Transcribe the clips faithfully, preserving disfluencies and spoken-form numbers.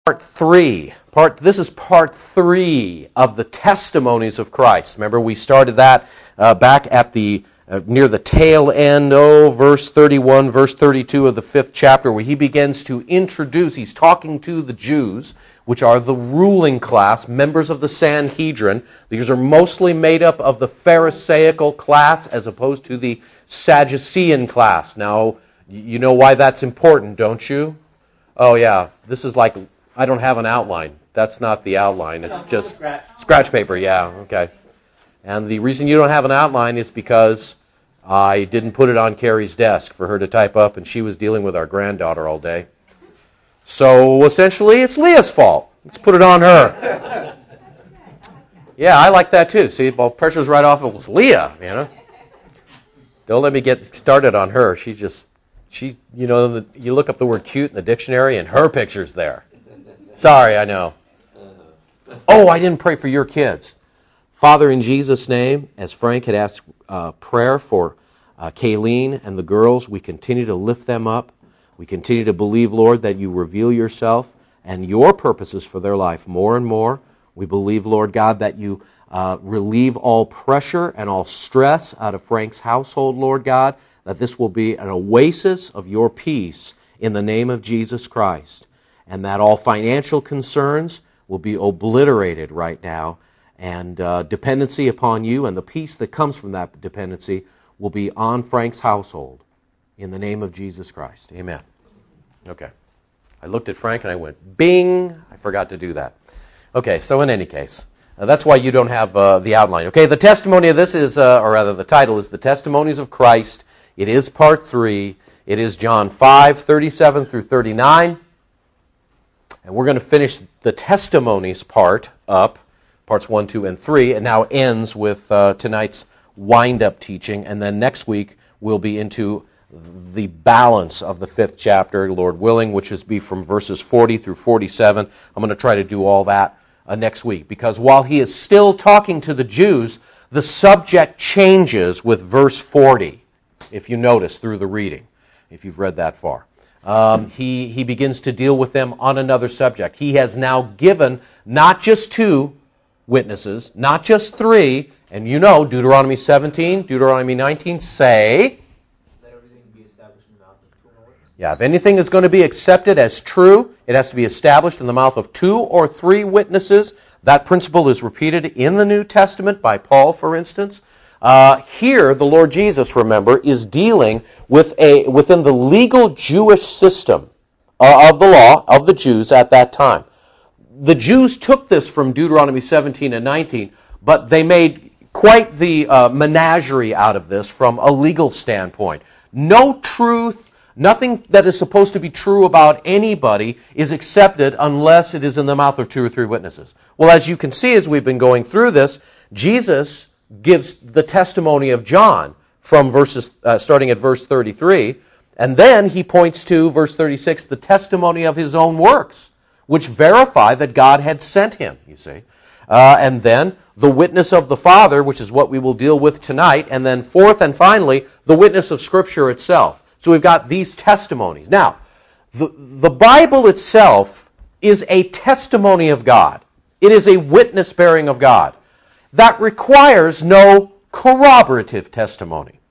Part three. Part this is part three of the testimonies of Christ. Remember, we started that uh, back at the uh, near the tail end, oh, verse thirty-one, verse thirty-two of the fifth chapter, where he begins to introduce. He's talking to the Jews, which are the ruling class, members of the Sanhedrin. These are mostly made up of the Pharisaical class as opposed to the Sadducean class. Now, you know why that's important, don't you? Oh yeah, this is like. I don't have an outline. That's not the outline. It's just scratch. scratch paper. Yeah, okay. And the reason you don't have an outline is because I didn't put it on Carrie's desk for her to type up, and she was dealing with our granddaughter all day. So essentially, it's Leah's fault. Let's put it on her. Yeah, I like that too. See, well, pressure's right off. It was Leah, you know. Don't let me get started on her. She's just, she's, you know, the, you look up the word cute in the dictionary, and her picture's there. Sorry, I know. Oh, I didn't pray for your kids. Father, in Jesus' name, as Frank had asked uh, prayer for uh, Kayleen and the girls, we continue to lift them up. We continue to believe, Lord, that you reveal yourself and your purposes for their life more and more. We believe, Lord God, that you uh, relieve all pressure and all stress out of Frank's household, Lord God, that this will be an oasis of your peace in the name of Jesus Christ. And that all financial concerns will be obliterated right now, and uh, dependency upon you and the peace that comes from that dependency will be on Frank's household, in the name of Jesus Christ. Amen. Okay. I looked at Frank and I went, bing! I forgot to do that. Okay, so in any case, uh, that's why you don't have uh, the outline. Okay, the testimony of this is, uh, or rather the title is The Testimonies of Christ. It is part three. It is John five, thirty-seven through thirty-nine. And we're going to finish the testimonies part up, parts one, two, and three. It now ends with uh, tonight's wind-up teaching. And then next week we'll be into the balance of the fifth chapter, Lord willing, which is be from verses forty through forty-seven. I'm going to try to do all that uh, next week. Because while he is still talking to the Jews, the subject changes with verse forty, if you notice through the reading, if you've read that far. Um, he, he begins to deal with them on another subject. He has now given not just two witnesses, not just three, and you know, Deuteronomy seventeen, Deuteronomy nineteen say, let everything be established in the mouth of two or more witnesses. Yeah, if anything is going to be accepted as true, it has to be established in the mouth of two or three witnesses. That principle is repeated in the New Testament by Paul, for instance. Uh, here, the Lord Jesus, remember, is dealing with a within the legal Jewish system uh, of the law of the Jews at that time. The Jews took this from Deuteronomy seventeen and nineteen, but they made quite the uh, menagerie out of this from a legal standpoint. No truth, nothing that is supposed to be true about anybody is accepted unless it is in the mouth of two or three witnesses. Well, as you can see as we've been going through this, Jesus gives the testimony of John from verses uh, starting at verse thirty-three, and then he points to verse thirty-six, the testimony of his own works, which verify that God had sent him, you see. Uh, and then the witness of the Father, which is what we will deal with tonight, and then fourth and finally, the witness of Scripture itself. So we've got these testimonies. Now, the, the Bible itself is a testimony of God. It is a witness bearing of God. That requires no corroborative testimony.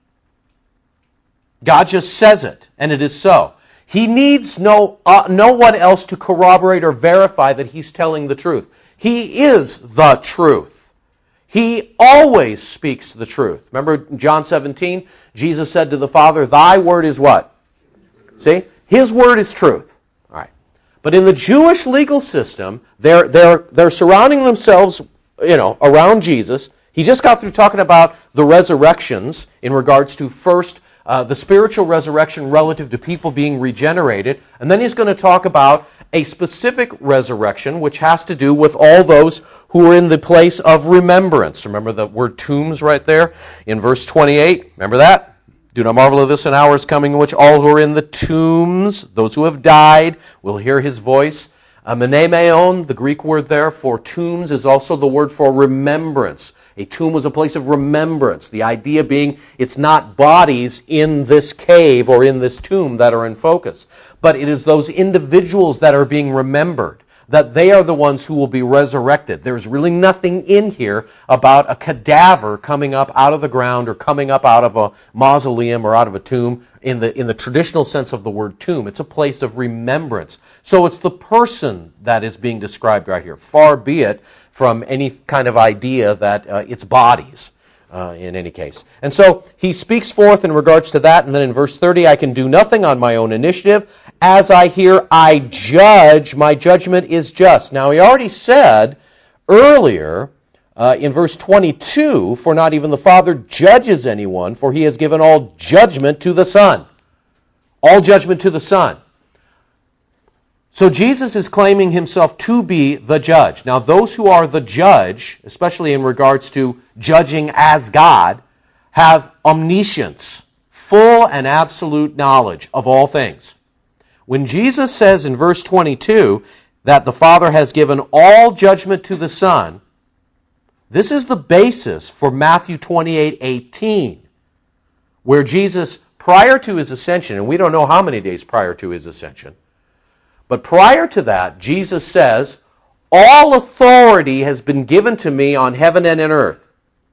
God just says it, and it is so. He needs no uh, no one else to corroborate or verify that he's telling the truth. He is the truth. He always speaks the truth. Remember John seventeen? Jesus said to the Father, thy word is what? See? His word is truth. All right. But in the Jewish legal system, they're they're they're surrounding themselves, you know, around Jesus. He just got through talking about the resurrections in regards to first uh, the spiritual resurrection relative to people being regenerated, and then he's going to talk about a specific resurrection which has to do with all those who are in the place of remembrance. Remember the word tombs right there in verse twenty-eight? Remember that? Do not marvel at this, an hour is coming in which all who are in the tombs, those who have died, will hear his voice Uh, menemeon, the Greek word there for tombs, is also the word for remembrance. A tomb was a place of remembrance. The idea being it's not bodies in this cave or in this tomb that are in focus, but it is those individuals that are being remembered, that they are the ones who will be resurrected. There's really nothing in here about a cadaver coming up out of the ground or coming up out of a mausoleum or out of a tomb in the in the traditional sense of the word tomb. It's a place of remembrance. So it's the person that is being described right here. Far be it from any kind of idea that uh, it's bodies. Uh, in any case. And so he speaks forth in regards to that, and then in verse thirty, I can do nothing on my own initiative. As I hear, I judge, my judgment is just. Now he already said earlier uh, in verse twenty-two, for not even the Father judges anyone, for he has given all judgment to the Son. All judgment to the Son. So Jesus is claiming himself to be the judge. Now those who are the judge, especially in regards to judging as God, have omniscience, full and absolute knowledge of all things. When Jesus says in verse twenty-two that the Father has given all judgment to the Son, this is the basis for Matthew twenty-eight eighteen, where Jesus, prior to his ascension, and we don't know how many days prior to his ascension, but prior to that, Jesus says, all authority has been given to me on heaven and in earth.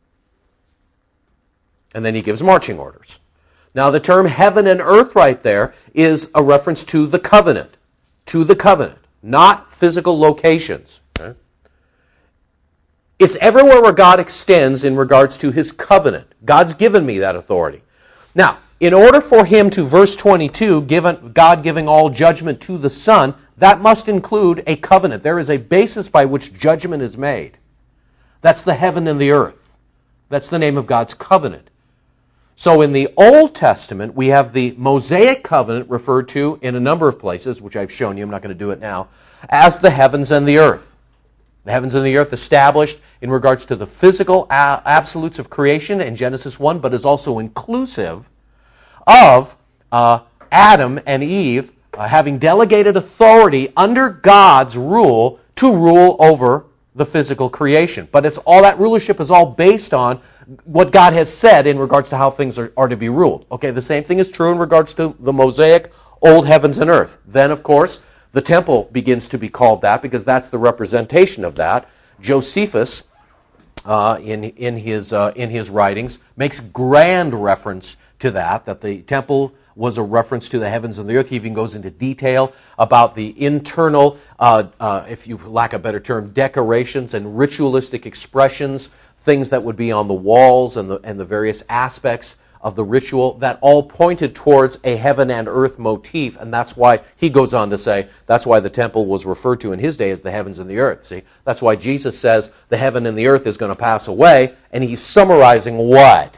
And then he gives marching orders. Now the term heaven and earth right there is a reference to the covenant. To the covenant, not physical locations. Okay? It's everywhere where God extends in regards to his covenant. God's given me that authority. Now, in order for him to, verse twenty-two, given, God giving all judgment to the Son, that must include a covenant. There is a basis by which judgment is made. That's the heaven and the earth. That's the name of God's covenant. So in the Old Testament, we have the Mosaic covenant referred to in a number of places, which I've shown you, I'm not going to do it now, as the heavens and the earth. The heavens and the earth established in regards to the physical a- absolutes of creation in Genesis one, but is also inclusive of uh, Adam and Eve uh, having delegated authority under God's rule to rule over the physical creation. But it's all that rulership is all based on what God has said in regards to how things are, are to be ruled. Okay, the same thing is true in regards to the Mosaic old heavens and earth. Then, of course, the temple begins to be called that because that's the representation of that. Josephus, uh, in in his uh, in his writings, makes grand reference to that, that the temple was a reference to the heavens and the earth. He even goes into detail about the internal, uh, uh, if you lack a better term, decorations and ritualistic expressions, things that would be on the walls and the and the various aspects of the ritual that all pointed towards a heaven and earth motif, and that's why he goes on to say that's why the temple was referred to in his day as the heavens and the earth. See, that's why Jesus says the heaven and the earth is going to pass away, and he's summarizing what?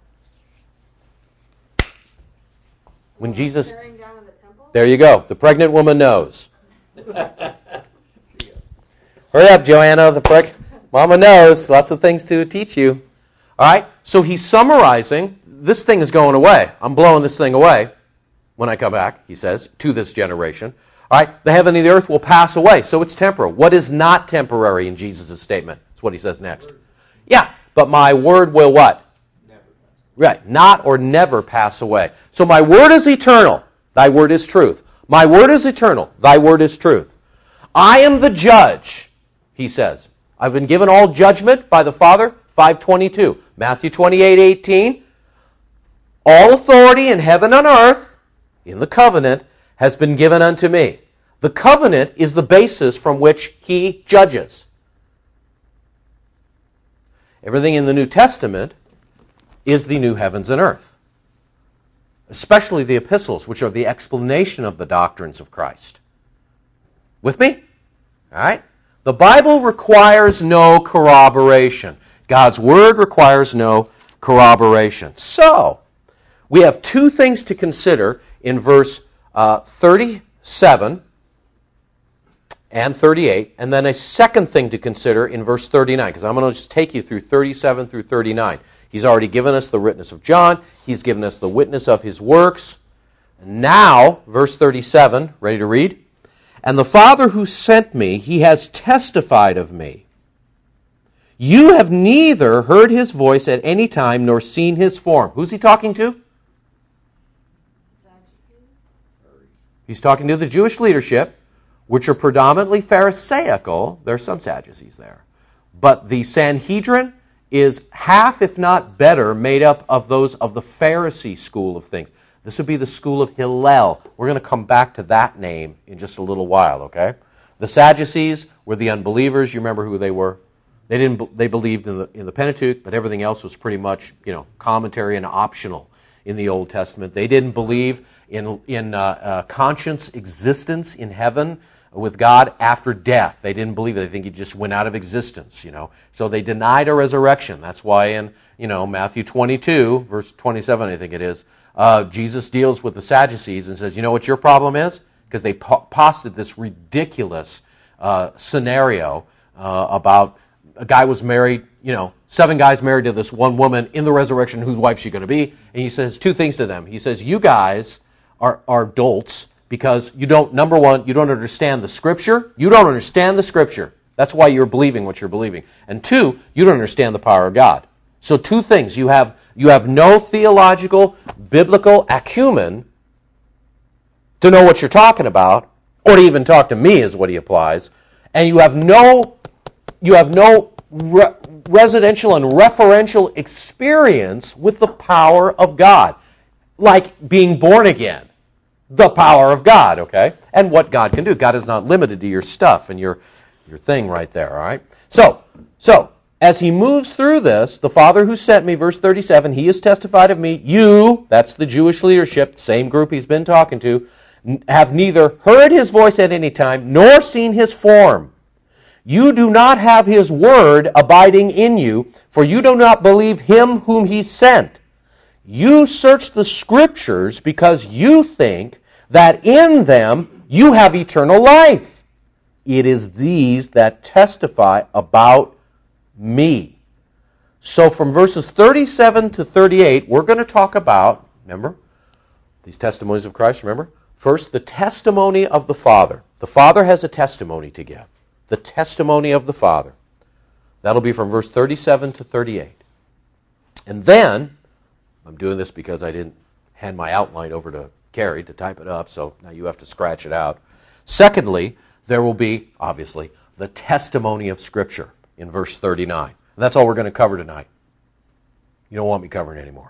When Jesus, there you go. The pregnant woman knows. Hurry up, Joanna. The preg- Mama knows. Lots of things to teach you. All right. So he's summarizing. This thing is going away. I'm blowing this thing away when I come back. He says to this generation. All right. The heaven and the earth will pass away. So it's temporal. What is not temporary in Jesus' statement? That's what he says next. Yeah. But my word will what? Right, not or never pass away. So my word is eternal. Thy word is truth. My word is eternal. Thy word is truth. I am the judge, he says. I've been given all judgment by the Father, five twenty-two. Matthew twenty-eight eighteen. All authority in heaven and earth, in the covenant, has been given unto me. The covenant is the basis from which he judges. Everything in the New Testament is the new heavens and earth, especially the epistles, which are the explanation of the doctrines of Christ. With me? All right? The Bible requires no corroboration. God's Word requires no corroboration. So, we have two things to consider in verse uh, thirty-seven and thirty-eight, and then a second thing to consider in verse thirty-nine, because I'm going to just take you through thirty-seven through thirty-nine. He's already given us the witness of John. He's given us the witness of his works. Now, verse thirty-seven, ready to read? And the Father who sent me, he has testified of me. You have neither heard his voice at any time nor seen his form. Who's he talking to? He's talking to the Jewish leadership, which are predominantly Pharisaical. There are some Sadducees there. But the Sanhedrin is half, if not better, made up of those of the Pharisee school of things. This would be the school of Hillel. We're going to come back to that name in just a little while, okay? The Sadducees were the unbelievers. You remember who they were? They didn't. They believed in the in the Pentateuch, but everything else was pretty much, you know, commentary and optional in the Old Testament. They didn't believe in in uh, uh, conscious existence in heaven with God after death. They didn't believe it. They think he just went out of existence, you know. So they denied a resurrection. That's why in, you know, Matthew twenty-two, verse twenty-seven, I think it is, uh, Jesus deals with the Sadducees and says, you know what your problem is? Because they po- posited this ridiculous uh, scenario uh, about a guy was married, you know, seven guys married to this one woman. In the resurrection, whose wife's she going to be? And he says two things to them. He says, you guys are, are dolts because you don't, number one, you don't understand the Scripture. You don't understand the Scripture. That's why you're believing what you're believing. And two, you don't understand the power of God. So two things. You have, you have no theological, biblical acumen to know what you're talking about, or to even talk to me is what he applies. And you have no You have no re- residential and referential experience with the power of God, like being born again. The power of God, okay? And what God can do. God is not limited to your stuff and your your thing right there, all right? So, so as he moves through this, the Father who sent me, verse thirty-seven, he has testified of me. You, that's the Jewish leadership, same group he's been talking to, have neither heard his voice at any time nor seen his form. You do not have his word abiding in you, for you do not believe him whom he sent. You search the Scriptures because you think that in them you have eternal life. It is these that testify about me. So from verses thirty-seven to thirty-eight, we're going to talk about, remember, these testimonies of Christ, remember? First, the testimony of the Father. The Father has a testimony to give. The testimony of the Father. That'll be from verse thirty-seven to thirty-eight. And then, I'm doing this because I didn't hand my outline over to Carrie to type it up, so now you have to scratch it out. Secondly, there will be, obviously, the testimony of Scripture in verse thirty-nine. And that's all we're going to cover tonight. You don't want me covering anymore.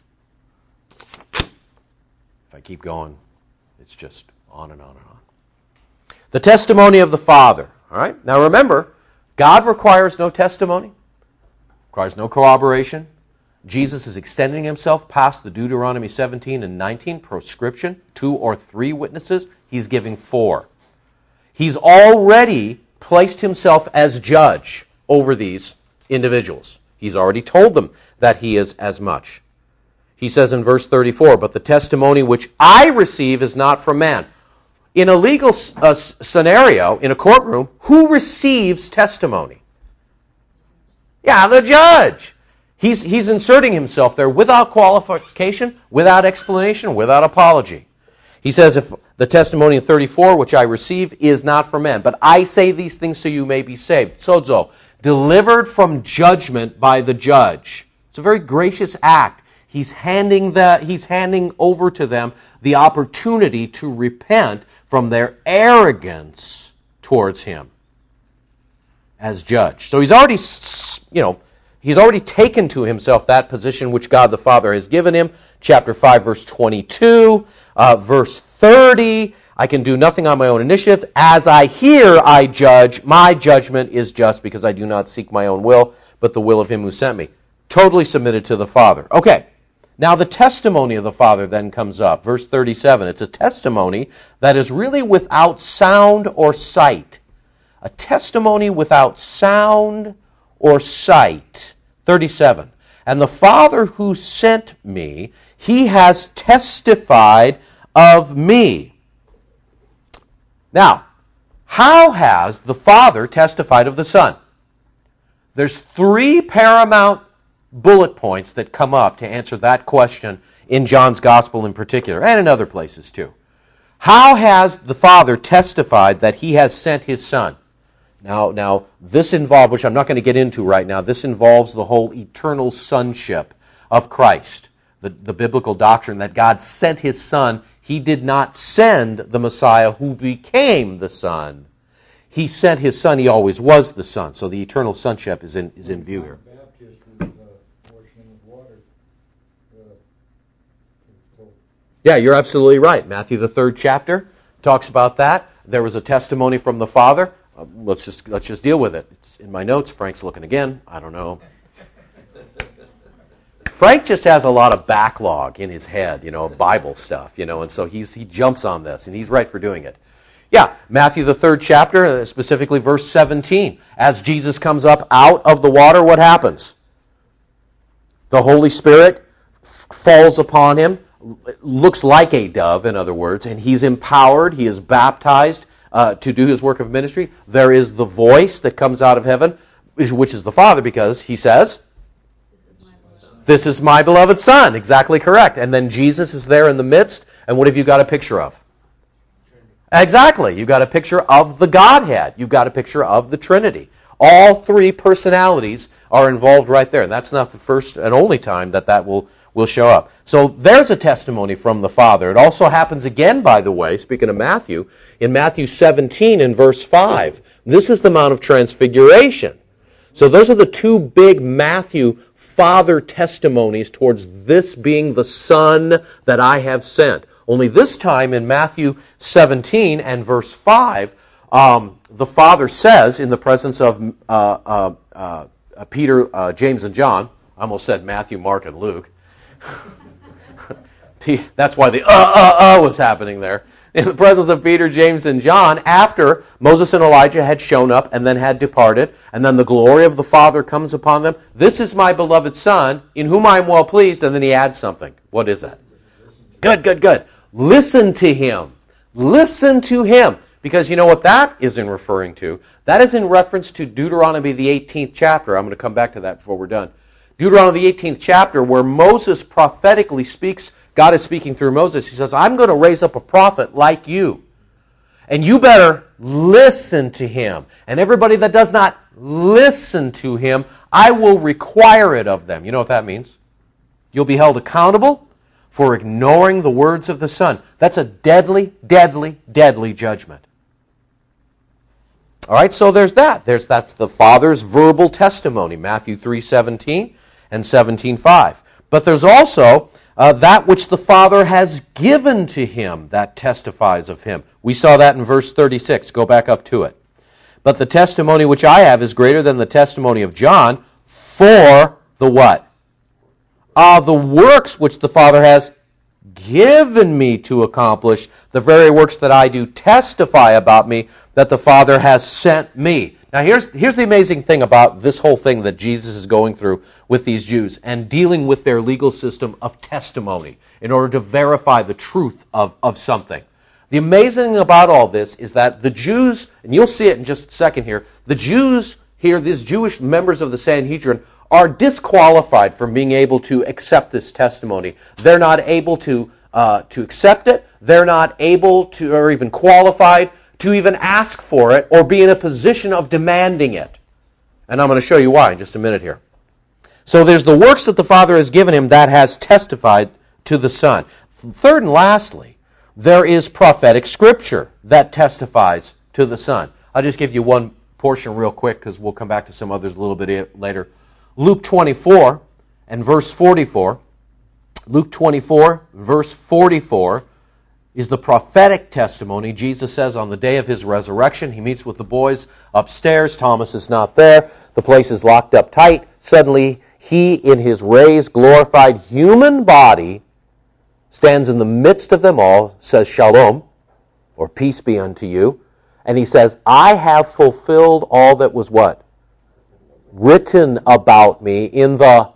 If I keep going, it's just on and on and on. The testimony of the Father. All right? Now remember, God requires no testimony, requires no corroboration. Jesus is extending himself past the Deuteronomy seventeen and nineteen proscription, two or three witnesses. He's giving four. He's already placed himself as judge over these individuals. He's already told them that he is as much. He says in verse thirty-four, but the testimony which I receive is not from man. In a legal uh, scenario, in a courtroom, who receives testimony? Yeah, the judge. He's, he's inserting himself there without qualification, without explanation, without apology. He says, if the testimony in thirty-four, which I receive, is not from men, but I say these things so you may be saved. Sozo, delivered from judgment by the judge. It's a very gracious act. He's handing the, he's handing over to them the opportunity to repent from their arrogance towards him as judge. So he's already, you know, he's already taken to himself that position which God the Father has given him. Chapter five, verse twenty-two, uh, verse thirty, I can do nothing on my own initiative. As I hear, I judge. My judgment is just because I do not seek my own will, but the will of him who sent me. Totally submitted to the Father. Okay. Now the testimony of the Father then comes up. Verse thirty-seven. It's a testimony that is really without sound or sight. A testimony without sound or sight. thirty-seven. And the Father who sent me, he has testified of me. Now, how has the Father testified of the Son? There's three paramount bullet points that come up to answer that question in John's Gospel in particular, and in other places too. How has the Father testified that he has sent his Son? Now, now this involves, which I'm not going to get into right now, this involves the whole eternal sonship of Christ, the, the biblical doctrine that God sent his Son. He did not send the Messiah who became the Son. He sent his Son. He always was the Son. So the eternal sonship is in, is in view here. Yeah, you're absolutely right. Matthew, the third chapter, talks about that. There was a testimony from the Father. Uh, let's just let's just deal with it. It's in my notes. Frank's looking again. I don't know. Frank just has a lot of backlog in his head, you know, Bible stuff, you know, and so he's he jumps on this, and he's right for doing it. Yeah, Matthew, the third chapter, specifically verse seventeen. As Jesus comes up out of the water, what happens? The Holy Spirit f- falls upon him. Looks like a dove, in other words, and he's empowered, he is baptized uh, to do his work of ministry. There is the voice that comes out of heaven, which is the Father, because he says, "This is my beloved Son." Exactly correct. And then Jesus is there in the midst, and what have you got a picture of? Exactly. You've got a picture of the Godhead. You've got a picture of the Trinity. All three personalities are involved right there. And that's not the first and only time that that will will show up. So there's a testimony from the Father. It also happens again, by the way, speaking of Matthew, in Matthew seventeen in verse five. This is the Mount of Transfiguration. So those are the two big Matthew Father testimonies towards this being the Son that I have sent. Only this time in Matthew seventeen and verse five, um, the Father says in the presence of uh, uh, uh, Peter, uh, James, and John, I almost said Matthew, Mark, and Luke. That's why the uh, uh, uh was happening there. In the presence of Peter, James, and John, after Moses and Elijah had shown up and then had departed, and then the glory of the Father comes upon them. This is my beloved Son, in whom I am well pleased, and then he adds something. What is that? Good, good, good. Listen to him. Listen to him. Because you know what that is in referring to? That is in reference to Deuteronomy, the eighteenth chapter. I'm going to come back to that before we're done. Deuteronomy, the eighteenth chapter, where Moses prophetically speaks, God is speaking through Moses. He says, I'm going to raise up a prophet like you. And you better listen to him. And everybody that does not listen to him, I will require it of them. You know what that means? You'll be held accountable for ignoring the words of the Son. That's a deadly, deadly, deadly judgment. All right, so there's that. There's that's the Father's verbal testimony, Matthew three seventeen and seventeen five. But there's also uh, that which the Father has given to him that testifies of him. We saw that in verse thirty-six. Go back up to it. But the testimony which I have is greater than the testimony of John, for the what? Uh, the works which the Father has given me to accomplish, the very works that I do testify about me, that the Father has sent me. Now here's, here's the amazing thing about this whole thing that Jesus is going through with these Jews and dealing with their legal system of testimony in order to verify the truth of, of something. The amazing thing about all this is that the Jews, and you'll see it in just a second here, the Jews here, these Jewish members of the Sanhedrin, are disqualified from being able to accept this testimony. They're not able to uh, to accept it. They're not able to, or even qualified, to even ask for it or be in a position of demanding it. And I'm going to show you why in just a minute here. So there's the works that the Father has given him that has testified to the Son. Third and lastly, there is prophetic Scripture that testifies to the Son. I'll just give you one portion real quick because we'll come back to some others a little bit later. Luke twenty-four and verse forty-four. Luke twenty-four, verse forty-four is the prophetic testimony. Jesus says on the day of his resurrection, he meets with the boys upstairs. Thomas is not there. The place is locked up tight. Suddenly, he, in his raised, glorified human body, stands in the midst of them all, says shalom, or peace be unto you. And he says, I have fulfilled all that was what? Written about me in the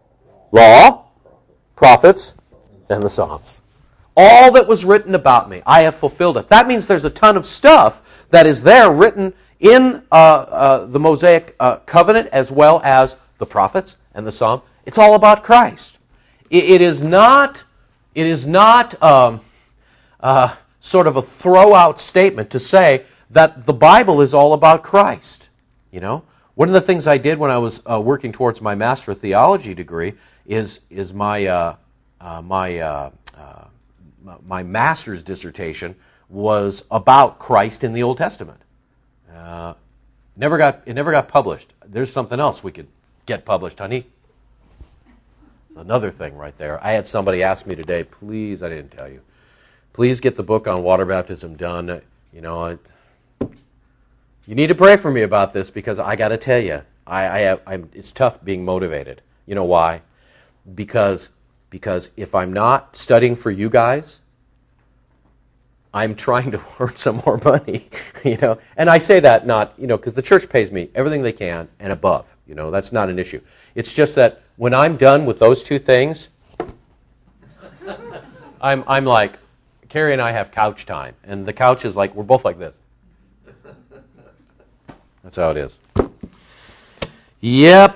law, prophets, and the Psalms. All that was written about me, I have fulfilled it. That means there's a ton of stuff that is there written in uh, uh, the Mosaic uh, covenant as well as the prophets and the Psalm. It's all about Christ. It, it is not. It is not um, uh, sort of a throw-out statement to say that the Bible is all about Christ. You know, one of the things I did when I was uh, working towards my Master of Theology degree is is my uh, uh, my uh, uh, my master's dissertation was about Christ in the Old Testament. Uh, never got it never got published. There's something else we could get published, honey. It's another thing right there. I had somebody ask me today, please, I didn't tell you, please get the book on water baptism done. You know, I, you need to pray for me about this because I got to tell you, I, I have, I'm, it's tough being motivated. You know why? Because because if I'm not studying for you guys, I'm trying to earn some more money. You know, and I say that not you know because the church pays me everything they can and above. You know, that's not an issue. It's just that when I'm done with those two things, I'm I'm like, Carrie and I have couch time, and the couch is like, we're both like this. That's how it is. Yep.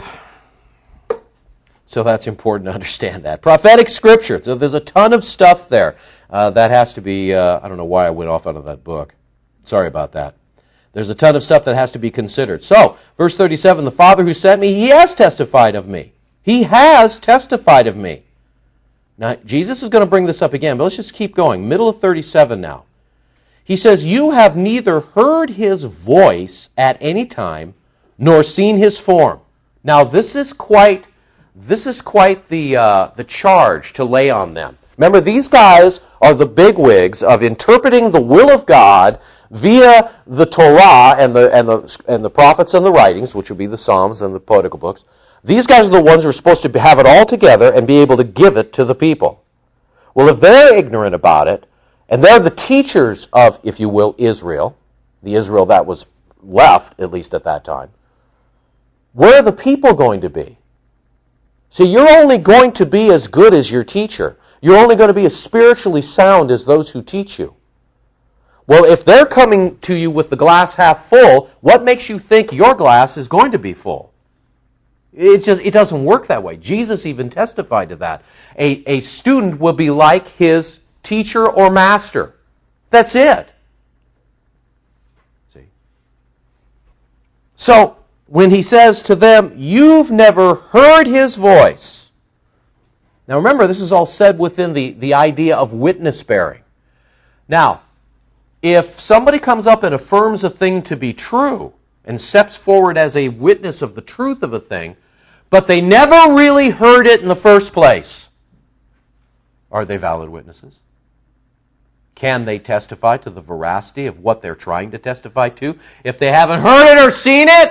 So that's important to understand that. Prophetic scripture. So there's a ton of stuff there. Uh, that has to be, uh, I don't know why I went off out of that book. Sorry about that. There's a ton of stuff that has to be considered. So, verse thirty-seven, the Father who sent me, he has testified of me. He has testified of me. Now, Jesus is going to bring this up again, but let's just keep going. Middle of thirty-seven now. He says, you have neither heard his voice at any time, nor seen his form. Now, this is quite, this is quite the uh, the charge to lay on them. Remember, these guys are the bigwigs of interpreting the will of God via the Torah and the and the and the prophets and the writings, which would be the Psalms and the poetical books. These guys are the ones who are supposed to have it all together and be able to give it to the people. Well, if they're ignorant about it, and they're the teachers of, if you will, Israel, the Israel that was left, at least at that time, where are the people going to be? See, you're only going to be as good as your teacher. You're only going to be as spiritually sound as those who teach you. Well, if they're coming to you with the glass half full, what makes you think your glass is going to be full? It just it doesn't work that way. Jesus even testified to that. A, a student will be like his teacher or master. That's it. See? So, when he says to them, you've never heard his voice. Now remember, this is all said within the, the idea of witness bearing. Now, if somebody comes up and affirms a thing to be true and steps forward as a witness of the truth of a thing, but they never really heard it in the first place, are they valid witnesses? Can they testify to the veracity of what they're trying to testify to if they haven't heard it or seen it?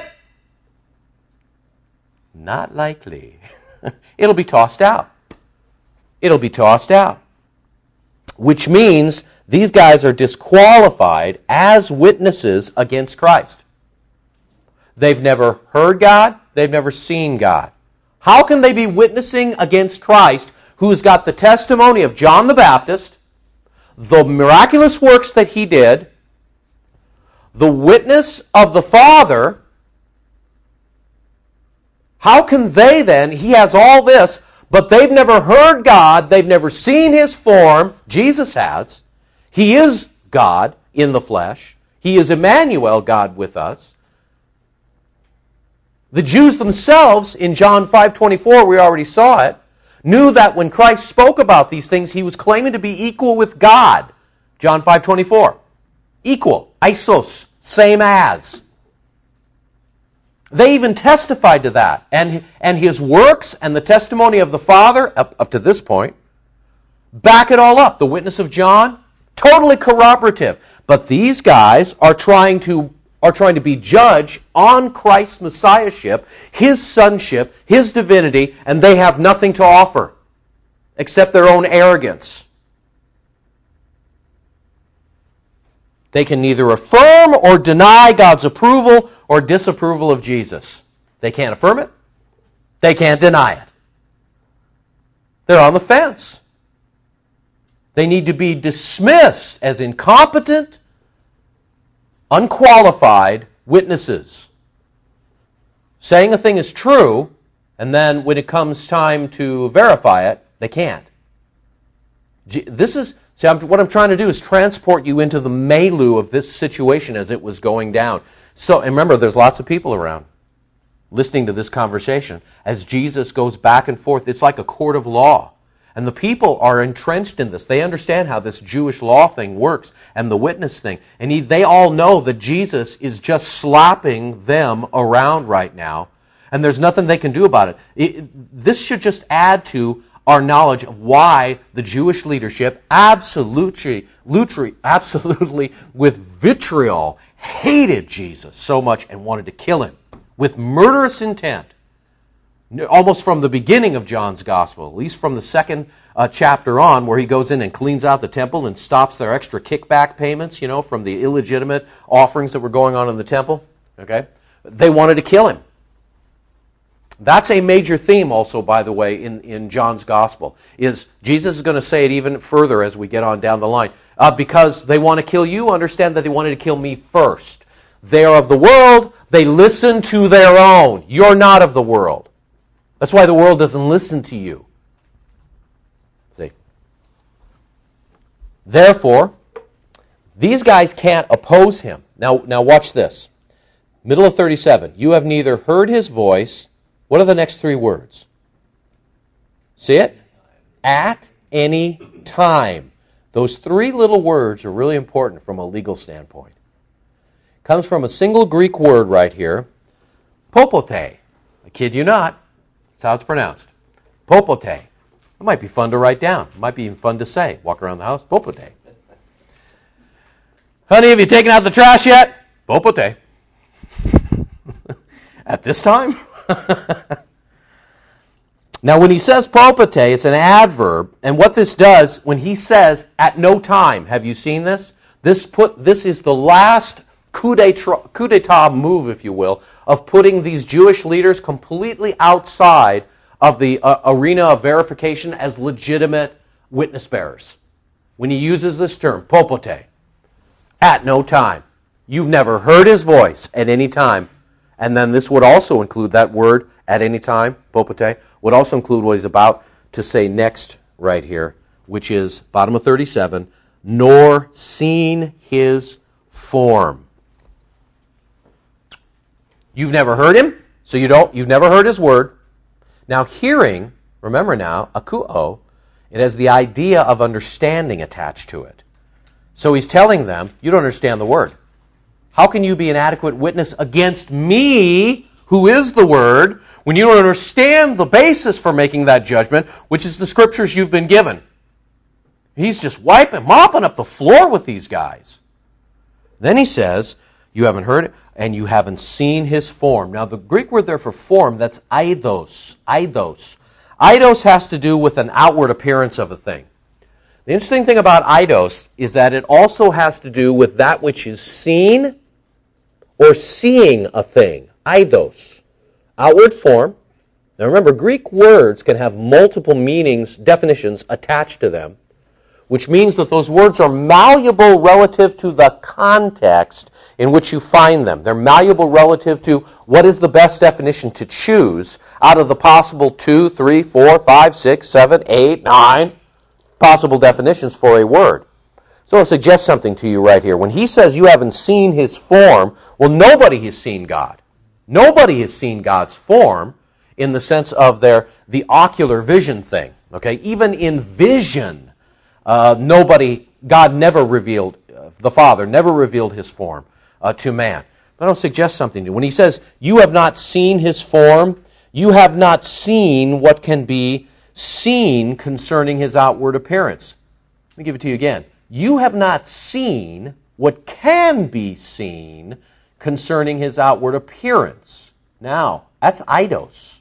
Not likely. It'll be tossed out. It'll be tossed out. Which means these guys are disqualified as witnesses against Christ. They've never heard God. They've never seen God. How can they be witnessing against Christ, who's got the testimony of John the Baptist, the miraculous works that he did, the witness of the Father? How can they then, he has all this, but they've never heard God, they've never seen his form, Jesus has. He is God in the flesh. He is Emmanuel, God with us. The Jews themselves, in John five twenty-four, we already saw it, knew that when Christ spoke about these things, he was claiming to be equal with God. John five twenty-four. Equal. Isos. Same as. They even testified to that. And, and his works and the testimony of the Father, up, up to this point, back it all up. The witness of John, totally corroborative. But these guys are trying to are trying to be judged on Christ's messiahship, his sonship, his divinity, and they have nothing to offer except their own arrogance. They can neither affirm or deny God's approval or disapproval of Jesus. They can't affirm it. They can't deny it. They're on the fence. They need to be dismissed as incompetent, unqualified witnesses. Saying a thing is true, and then when it comes time to verify it, they can't. This is See, I'm, what I'm trying to do is transport you into the milieu of this situation as it was going down. So, and remember, there's lots of people around listening to this conversation as Jesus goes back and forth. It's like a court of law. And the people are entrenched in this. They understand how this Jewish law thing works and the witness thing. And he, they all know that Jesus is just slapping them around right now. And there's nothing they can do about it. it this should just add to our knowledge of why the Jewish leadership absolutely, absolutely, absolutely with vitriol hated Jesus so much and wanted to kill him with murderous intent. Almost from the beginning of John's Gospel, at least from the second uh, chapter on, where he goes in and cleans out the temple and stops their extra kickback payments, you know, from the illegitimate offerings that were going on in the temple. Okay, they wanted to kill him. That's a major theme also, by the way, in, in John's Gospel, is Jesus is going to say it even further as we get on down the line. Uh, because they want to kill you, understand that they wanted to kill me first. They are of the world. They listen to their own. You're not of the world. That's why the world doesn't listen to you. See? Therefore, these guys can't oppose him. Now, now watch this. Middle of thirty-seven. You have neither heard his voice. What are the next three words? See it? At any time. Those three little words are really important from a legal standpoint. It comes from a single Greek word right here. Popote. I kid you not. That's how it's pronounced. Popote. It might be fun to write down. It might be even fun to say. Walk around the house. Popote. Honey, have you taken out the trash yet? Popote. At this time? Now, when he says popote, it's an adverb. And what this does, when he says at no time, have you seen this? This put this is the last coup d'etat, coup d'etat move, if you will, of putting these Jewish leaders completely outside of the uh, arena of verification as legitimate witness bearers. When he uses this term, popote, at no time. You've never heard his voice at any time. And then this would also include that word, at any time, popote, would also include what he's about to say next right here, which is, bottom of thirty-seven, nor seen his form. You've never heard him, so you don't, you've never heard his word. Now hearing, remember now, akuo, it has the idea of understanding attached to it. So he's telling them, you don't understand the word. How can you be an adequate witness against me, who is the Word, when you don't understand the basis for making that judgment, which is the Scriptures you've been given? He's just wiping, mopping up the floor with these guys. Then he says, you haven't heard it, and you haven't seen his form. Now, the Greek word there for form, that's eidos. Eidos. Eidos has to do with an outward appearance of a thing. The interesting thing about eidos is that it also has to do with that which is seen or seeing a thing. Eidos. Outward form. Now remember, Greek words can have multiple meanings, definitions attached to them, which means that those words are malleable relative to the context in which you find them. They're malleable relative to what is the best definition to choose out of the possible two, three, four, five, six, seven, eight, nine possible definitions for a word. So I'll suggest something to you right here. When he says you haven't seen his form, well, nobody has seen God. Nobody has seen God's form in the sense of their the ocular vision thing. Okay, even in vision, uh, nobody, God never revealed, uh, the Father never revealed his form uh, to man. But I'll suggest something to you. When he says you have not seen his form, you have not seen what can be seen concerning his outward appearance. Let me give it to you again. You have not seen what can be seen concerning his outward appearance. Now, that's eidos.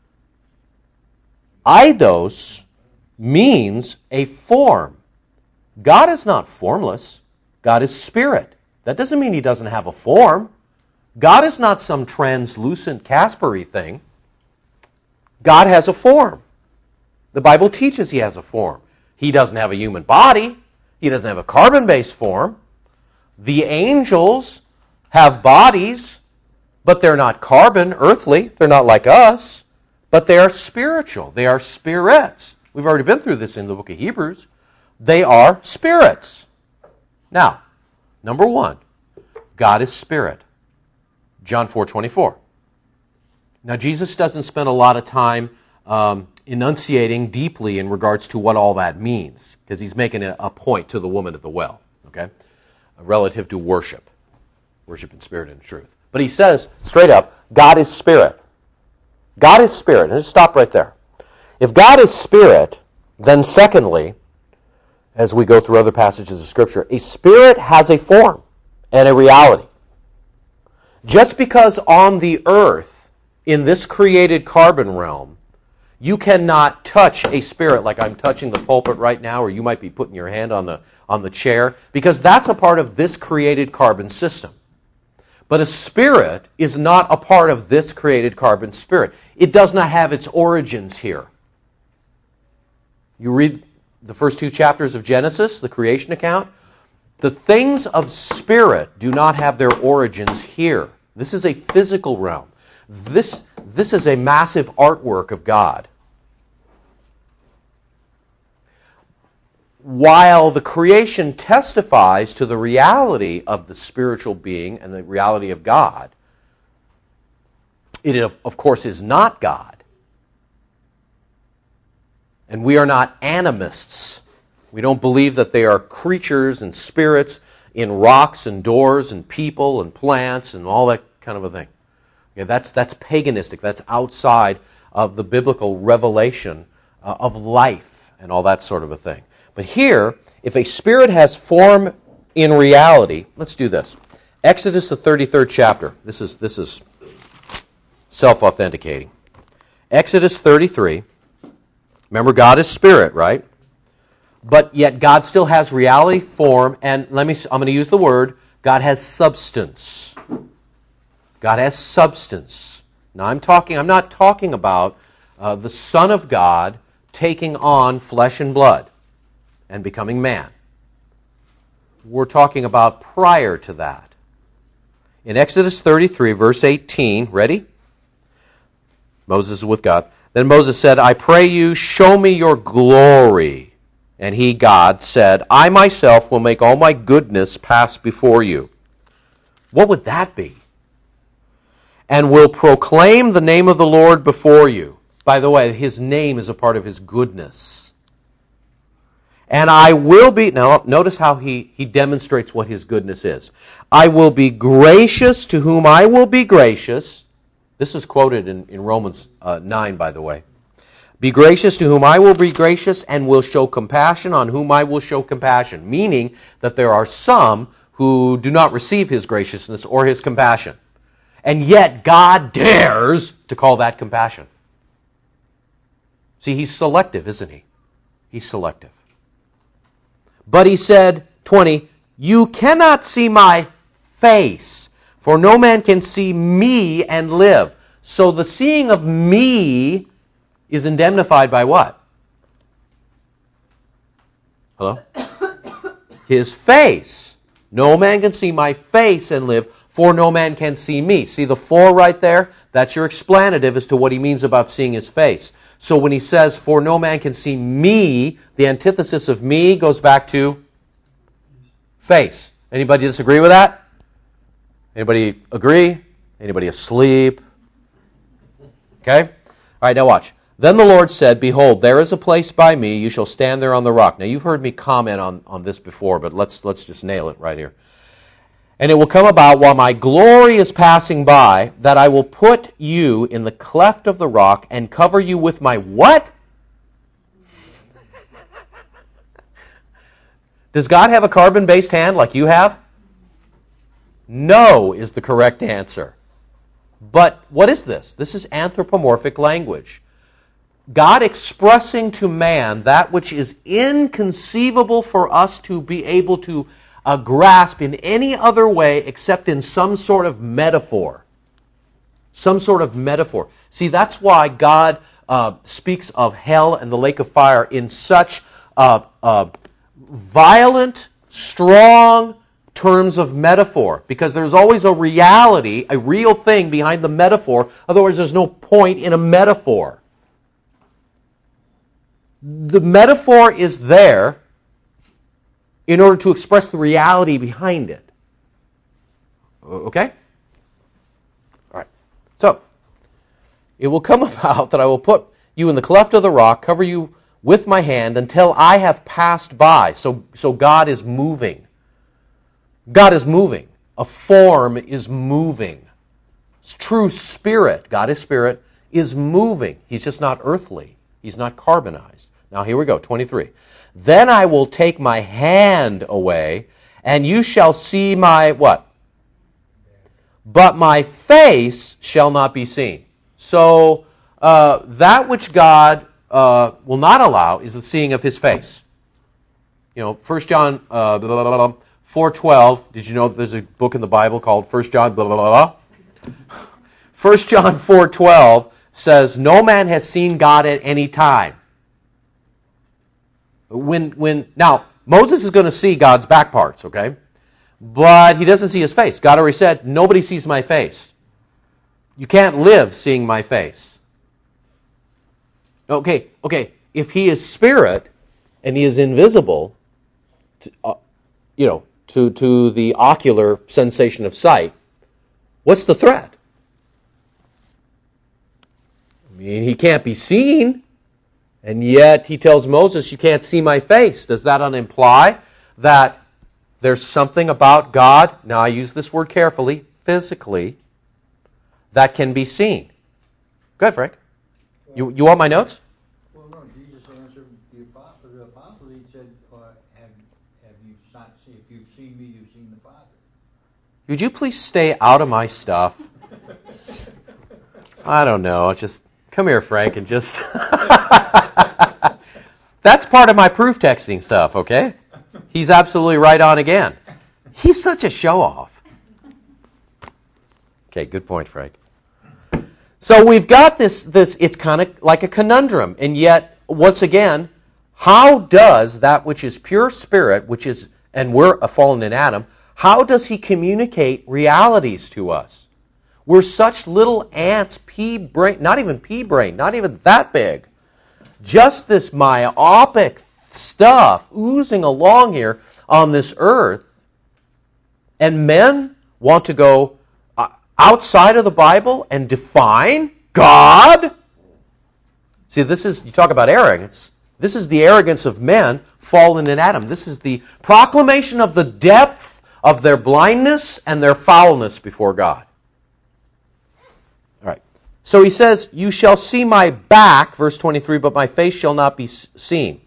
Eidos means a form. God is not formless. God is spirit. That doesn't mean he doesn't have a form. God is not some translucent Caspery thing. God has a form. The Bible teaches he has a form. He doesn't have a human body. He doesn't have a carbon-based form. The angels have bodies, but they're not carbon, earthly. They're not like us, but they are spiritual. They are spirits. We've already been through this in the book of Hebrews. They are spirits. Now, number one, God is spirit. John four twenty-four. Now, Jesus doesn't spend a lot of time um, enunciating deeply in regards to what all that means, because he's making a, a point to the woman at the well, okay, relative to worship, worship in spirit and in truth. But he says, straight up, God is spirit. God is spirit. And just stop right there. If God is spirit, then secondly, as we go through other passages of Scripture, a spirit has a form and a reality. Just because on the earth, in this created carbon realm, you cannot touch a spirit like I'm touching the pulpit right now, or you might be putting your hand on the, on the chair, because that's a part of this created carbon system. But a spirit is not a part of this created carbon spirit. It does not have its origins here. You read the first two chapters of Genesis, the creation account. The things of spirit do not have their origins here. This is a physical realm. This, this is a massive artwork of God. While the creation testifies to the reality of the spiritual being and the reality of God, it of, of course is not God. And we are not animists. We don't believe that they are creatures and spirits in rocks and doors and people and plants and all that kind of a thing. Okay, that's, that's paganistic. That's outside of the biblical revelation uh, of life and all that sort of a thing. But here, if a spirit has form in reality, let's do this. Exodus, the thirty-third chapter. This is, this is self-authenticating. Exodus thirty-three. Remember, God is spirit, right? But yet God still has reality, form, and let me, I'm going to use the word, God has substance. God has substance. Now I'm talking, I'm not talking about uh, the Son of God taking on flesh and blood and becoming man. We're talking about prior to that. In Exodus thirty-three, verse eighteen, ready? Moses is with God. Then Moses said, I pray you, show me your glory. And he, God, said, I myself will make all my goodness pass before you. What would that be? And will proclaim the name of the Lord before you. By the way, his name is a part of his goodness. And I will be, now notice how he, he demonstrates what his goodness is. I will be gracious to whom I will be gracious. This is quoted in, in Romans uh, nine, by the way. Be gracious to whom I will be gracious, and will show compassion on whom I will show compassion. Meaning that there are some who do not receive his graciousness or his compassion. And yet God dares to call that compassion. See, he's selective, isn't he? He's selective. But he said, twenty, you cannot see my face, for no man can see me and live. So the seeing of me is indemnified by what? Hello? His face. No man can see my face and live, for no man can see me. See the for right there? That's your explanative as to what he means about seeing his face. So when he says, for no man can see me, the antithesis of me goes back to face. Anybody disagree with that? Anybody agree? Anybody asleep? Okay? All right, now watch. Then the Lord said, behold, there is a place by me. You shall stand there on the rock. Now, you've heard me comment on, on this before, but let's, let's just nail it right here. And it will come about while my glory is passing by, that I will put you in the cleft of the rock and cover you with my what? Does God have a carbon-based hand like you have? No is the correct answer. But what is this? This is anthropomorphic language. God expressing to man that which is inconceivable for us to be able to uh, grasp in any other way except in some sort of metaphor. Some sort of metaphor. See, that's why God uh, speaks of hell and the lake of fire in such uh, uh, violent, strong terms of metaphor, because there's always a reality, a real thing behind the metaphor. Otherwise, there's no point in a metaphor. The metaphor is there, in order to express the reality behind it. Okay? All right. So, it will come about that I will put you in the cleft of the rock, cover you with my hand until I have passed by. So, so God is moving. God is moving. A form is moving. It's true spirit, God is spirit, is moving. He's just not earthly. He's not carbonized. Now here we go, twenty-three. Then I will take my hand away, and you shall see my, what? But my face shall not be seen. So uh, that which God uh, will not allow is the seeing of his face. You know, First John uh, four twelve, did you know there's a book in the Bible called First John blah, blah, blah, blah? First John four twelve says, no man has seen God at any time. When, when, now, Moses is going to see God's back parts, okay? But he doesn't see his face. God already said, nobody sees my face. You can't live seeing my face. Okay, okay, if he is spirit and he is invisible, to, uh, you know, to, to the ocular sensation of sight, what's the threat? I mean, he can't be seen, and yet he tells Moses, you can't see my face. Does that imply that there's something about God, now I use this word carefully, physically, that can be seen? Go ahead, Frank. You, you want my notes? Well, no, Jesus answered the apostle. The apostle, he said, uh, have, have you not seen, if you've seen me, you've seen the Father. Would you please stay out of my stuff? I don't know, just come here, Frank, and just... That's part of my proof texting stuff, okay? He's absolutely right on again. He's such a show-off. Okay, good point, Frank. So we've got this, this it's kind of like a conundrum, and yet, once again, how does that which is pure spirit, which is, and we're a fallen in Adam, how does he communicate realities to us? We're such little ants, pea brain, not even pea brain, not even that big. Just this myopic stuff oozing along here on this earth. And men want to go outside of the Bible and define God? See, this is, you talk about arrogance. This is the arrogance of men fallen in Adam. This is the proclamation of the depth of their blindness and their foulness before God. All right. So he says, you shall see my back, verse twenty-three, but my face shall not be seen.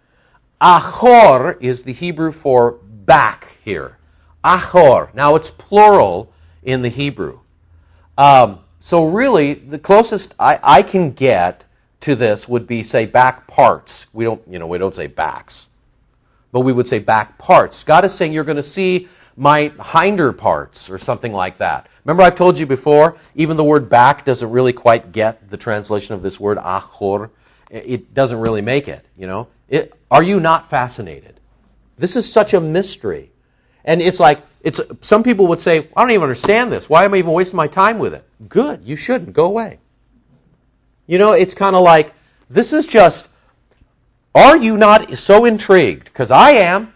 Achor is the Hebrew for back here. Achor. Now it's plural in the Hebrew. Um, so really, the closest I, I can get to this would be, say, back parts. We don't, you know, we don't say backs, but we would say back parts. God is saying you're going to see my hinder parts or something like that. Remember, I've told you before, even the word back doesn't really quite get the translation of this word achor. It doesn't really make it, you know. It, are you not fascinated? This is such a mystery. And it's like, it's some people would say, I don't even understand this. Why am I even wasting my time with it? Good, you shouldn't. Go away. You know, it's kind of like, this is just, are you not so intrigued? Because I am.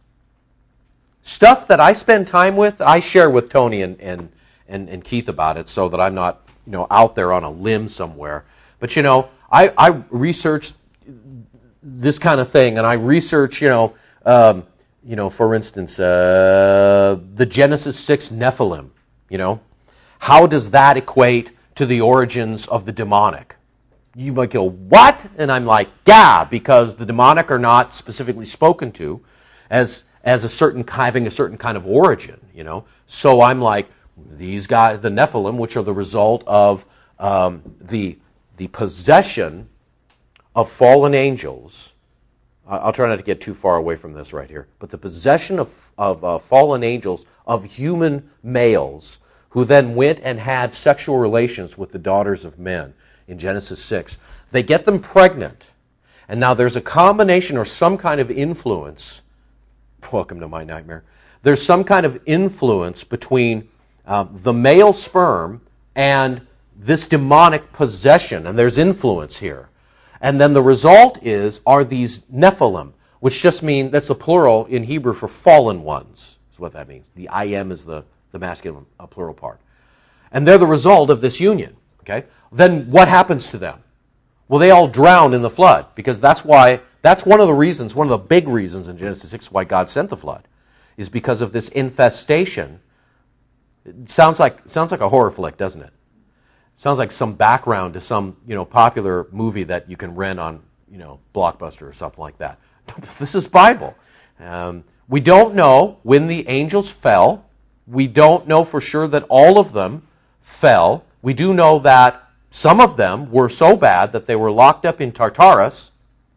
Stuff that I spend time with, I share with Tony and, and, and, and Keith about it so that I'm not, you know, out there on a limb somewhere. But, you know, I, I research this kind of thing, and I research, you know, um, you know, for instance, uh, the Genesis six Nephilim, you know. How does that equate to the origins of the demonic? You might go, what? And I'm like, yeah, because the demonic are not specifically spoken to as as a certain having a certain kind of origin, you know. So I'm like, these guys, the Nephilim, which are the result of um, the the possession of fallen angels. I'll try not to get too far away from this right here, but the possession of of uh, fallen angels, of human males, who then went and had sexual relations with the daughters of men in Genesis six. They get them pregnant, and now there's a combination or some kind of influence. Welcome to my nightmare. There's some kind of influence between um, the male sperm and this demonic possession, and there's influence here. And then the result is, are these Nephilim. which just means, that's the plural in Hebrew for fallen ones, is what that means. The I am is the, the masculine uh, plural part. And they're the result of this union. Okay? Then what happens to them? Well, they all drown in the flood, because that's why, that's one of the reasons, one of the big reasons in Genesis six why God sent the flood, is because of this infestation. It sounds like sounds like a horror flick, doesn't it? Sounds like some background to some, you know, popular movie that you can rent on, you know, Blockbuster or something like that. This is Bible. Um, we don't know when the angels fell. We don't know for sure that all of them fell. We do know that some of them were so bad that they were locked up in Tartarus,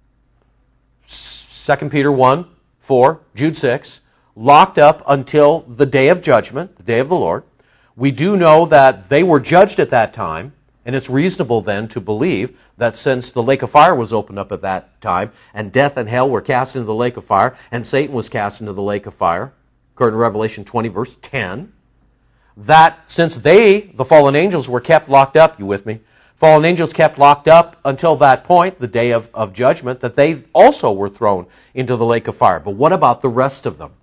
Second Peter one, four, Jude six, locked up until the day of judgment, the day of the Lord. We do know that they were judged at that time, and it's reasonable then to believe that since the lake of fire was opened up at that time, and death and hell were cast into the lake of fire, and Satan was cast into the lake of fire, according to Revelation twenty, verse ten, that since they, the fallen angels, were kept locked up, you with me? Fallen angels kept locked up until that point, the day of, of judgment, that they also were thrown into the lake of fire. But what about the rest of them?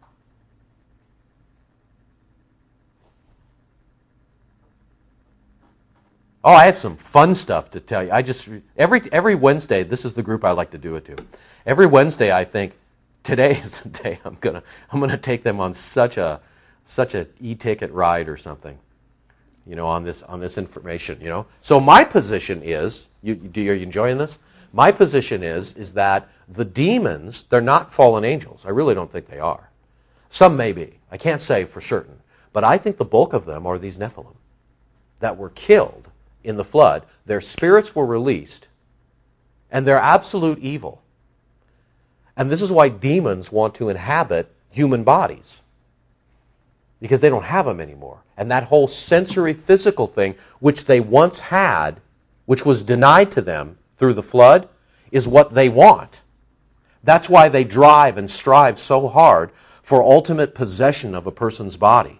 Oh, I have some fun stuff to tell you. I just, every every Wednesday, this is the group I like to do it to. Every Wednesday, I think, today is the day I'm gonna I'm gonna take them on such a such a e-ticket ride or something, you know, on this on this information, you know. So my position is, you, do you, are you enjoying this? My position is is that the demons, they're not fallen angels. I really don't think they are. Some may be. I can't say for certain, but I think the bulk of them are these Nephilim that were killed in the flood. Their spirits were released, and they're absolute evil. And this is why demons want to inhabit human bodies, because they don't have them anymore. And that whole sensory physical thing, which they once had, which was denied to them through the flood, is what they want. That's why they drive and strive so hard for ultimate possession of a person's body.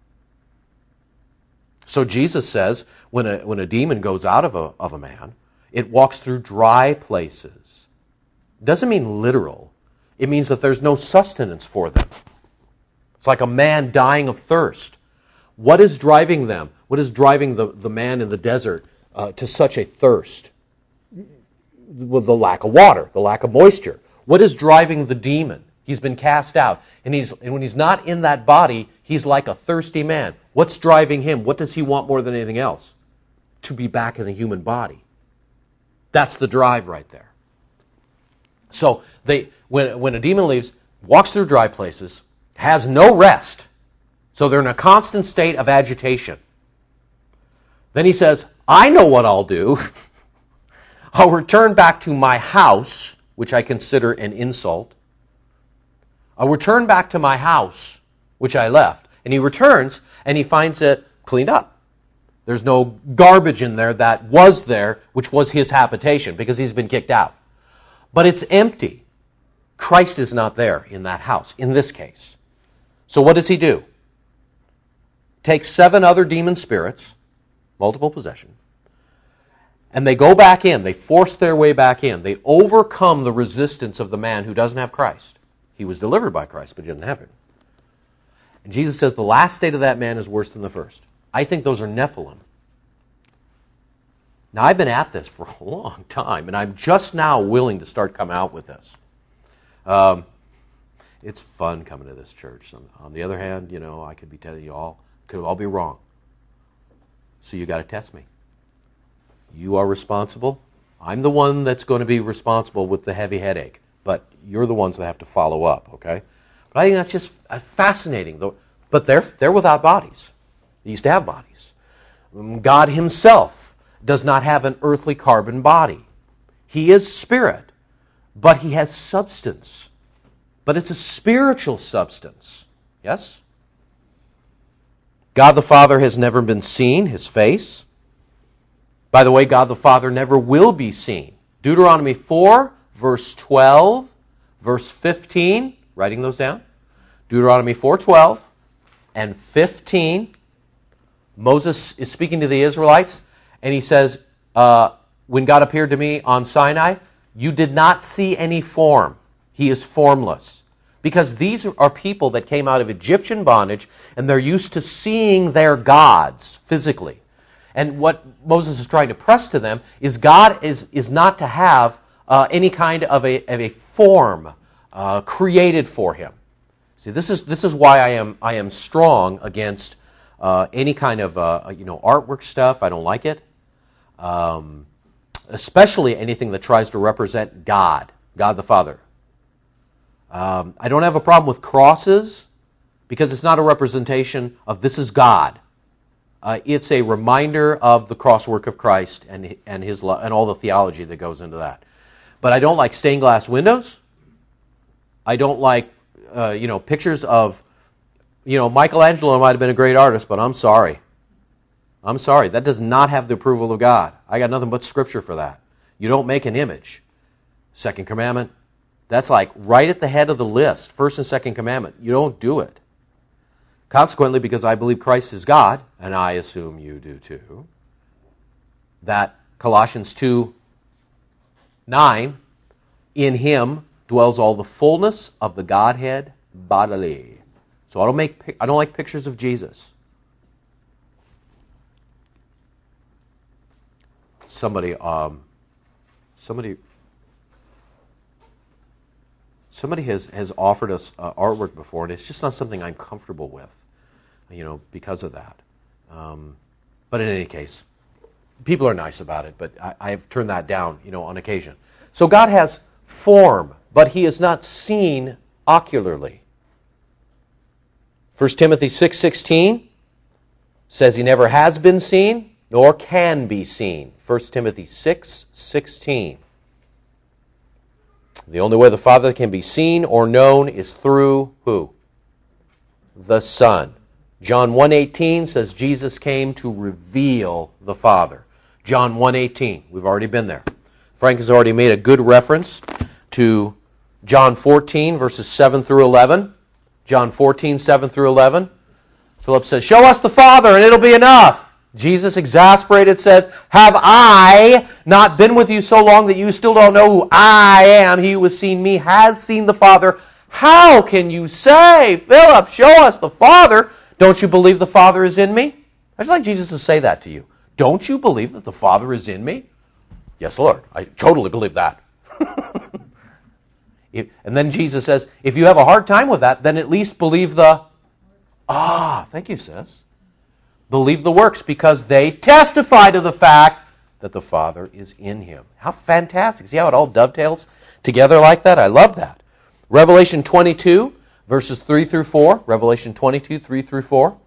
So Jesus says, when a when a demon goes out of a of a man, it walks through dry places. It doesn't mean literal. It means that there's no sustenance for them. It's like a man dying of thirst. What is driving them? What is driving the, the man in the desert uh, to such a thirst? Well, the lack of water, the lack of moisture. What is driving the demon? He's been cast out. And he's and when he's not in that body, he's like a thirsty man. What's driving him? What does he want more than anything else? To be back in a human body. That's the drive right there. So they when when a demon leaves, walks through dry places, has no rest. So they're in a constant state of agitation. Then he says, I know what I'll do. I'll return back to my house, which I consider an insult. I'll return back to my house, which I left. And he returns, and he finds it cleaned up. There's no garbage in there that was there, which was his habitation, because he's been kicked out. But it's empty. Christ is not there in that house, in this case. So what does he do? Takes seven other demon spirits, multiple possession, and they go back in. They force their way back in. They overcome the resistance of the man who doesn't have Christ. He was delivered by Christ, but he didn't have him. And Jesus says the last state of that man is worse than the first. I think those are Nephilim. Now, I've been at this for a long time, and I'm just now willing to start coming out with this. Um, it's fun coming to this church. On the other hand, you know, I could be telling you all, could all be wrong. So you got to test me. You are responsible. I'm the one that's going to be responsible with the heavy headache, but you're the ones that have to follow up, okay? But I think that's just fascinating. But they're they're without bodies. They used to have bodies. God himself does not have an earthly carbon body. He is spirit, but he has substance. But it's a spiritual substance. Yes? God the Father has never been seen, his face. By the way, God the Father never will be seen. Deuteronomy four, verse twelve, verse fifteen, writing those down. Deuteronomy four twelve and fifteen. Moses is speaking to the Israelites, and he says, uh, when God appeared to me on Sinai, you did not see any form. He is formless. Because these are people that came out of Egyptian bondage, and they're used to seeing their gods physically. And what Moses is trying to press to them is God is, is not to have uh, any kind of a, of a form uh, created for him. See, this is this is why I am I am strong against uh, any kind of uh, you know artwork stuff. I don't like it, um, especially anything that tries to represent God, God the Father. Um, I don't have a problem with crosses because it's not a representation of this is God. Uh, it's a reminder of the cross work of Christ and and his lo- and all the theology that goes into that. But I don't like stained glass windows. I don't like uh, you know pictures of you know Michelangelo might have been a great artist, but I'm sorry. I'm sorry. That does not have the approval of God. I got nothing but Scripture for that. You don't make an image. Second commandment. That's like right at the head of the list. First and second commandment. You don't do it. Consequently, because I believe Christ is God, and I assume you do too, that Colossians two nine, in him dwells all the fullness of the Godhead bodily. So I don't make I don't like pictures of Jesus. Somebody um somebody Somebody has, has offered us uh, artwork before, and it's just not something I'm comfortable with, you know, because of that. Um, but in any case, people are nice about it, but I, I've turned that down, you know, on occasion. So God has form, but he is not seen ocularly. First Timothy six sixteen says he never has been seen, nor can be seen. First Timothy six sixteen. The only way the Father can be seen or known is through who? The Son. John one eighteen says Jesus came to reveal the Father. John one eighteen. We've already been there. Frank has already made a good reference to John fourteen, verses seven through eleven. John fourteen, seven through eleven. Philip says, "Show us the Father and it'll be enough." Jesus, exasperated, says, "Have I not been with you so long that you still don't know who I am? He who has seen me has seen the Father. How can you say, Philip, show us the Father? Don't you believe the Father is in me?" I'd like Jesus to say that to you. Don't you believe that the Father is in me? Yes, Lord. I totally believe that. If, and then Jesus says, if you have a hard time with that, then at least believe the... Ah, thank you, sis. Believe the works, because they testify to the fact that the Father is in him. How fantastic. See how it all dovetails together like that? I love that. Revelation twenty-two, verses three through four. Revelation twenty-two, three through four.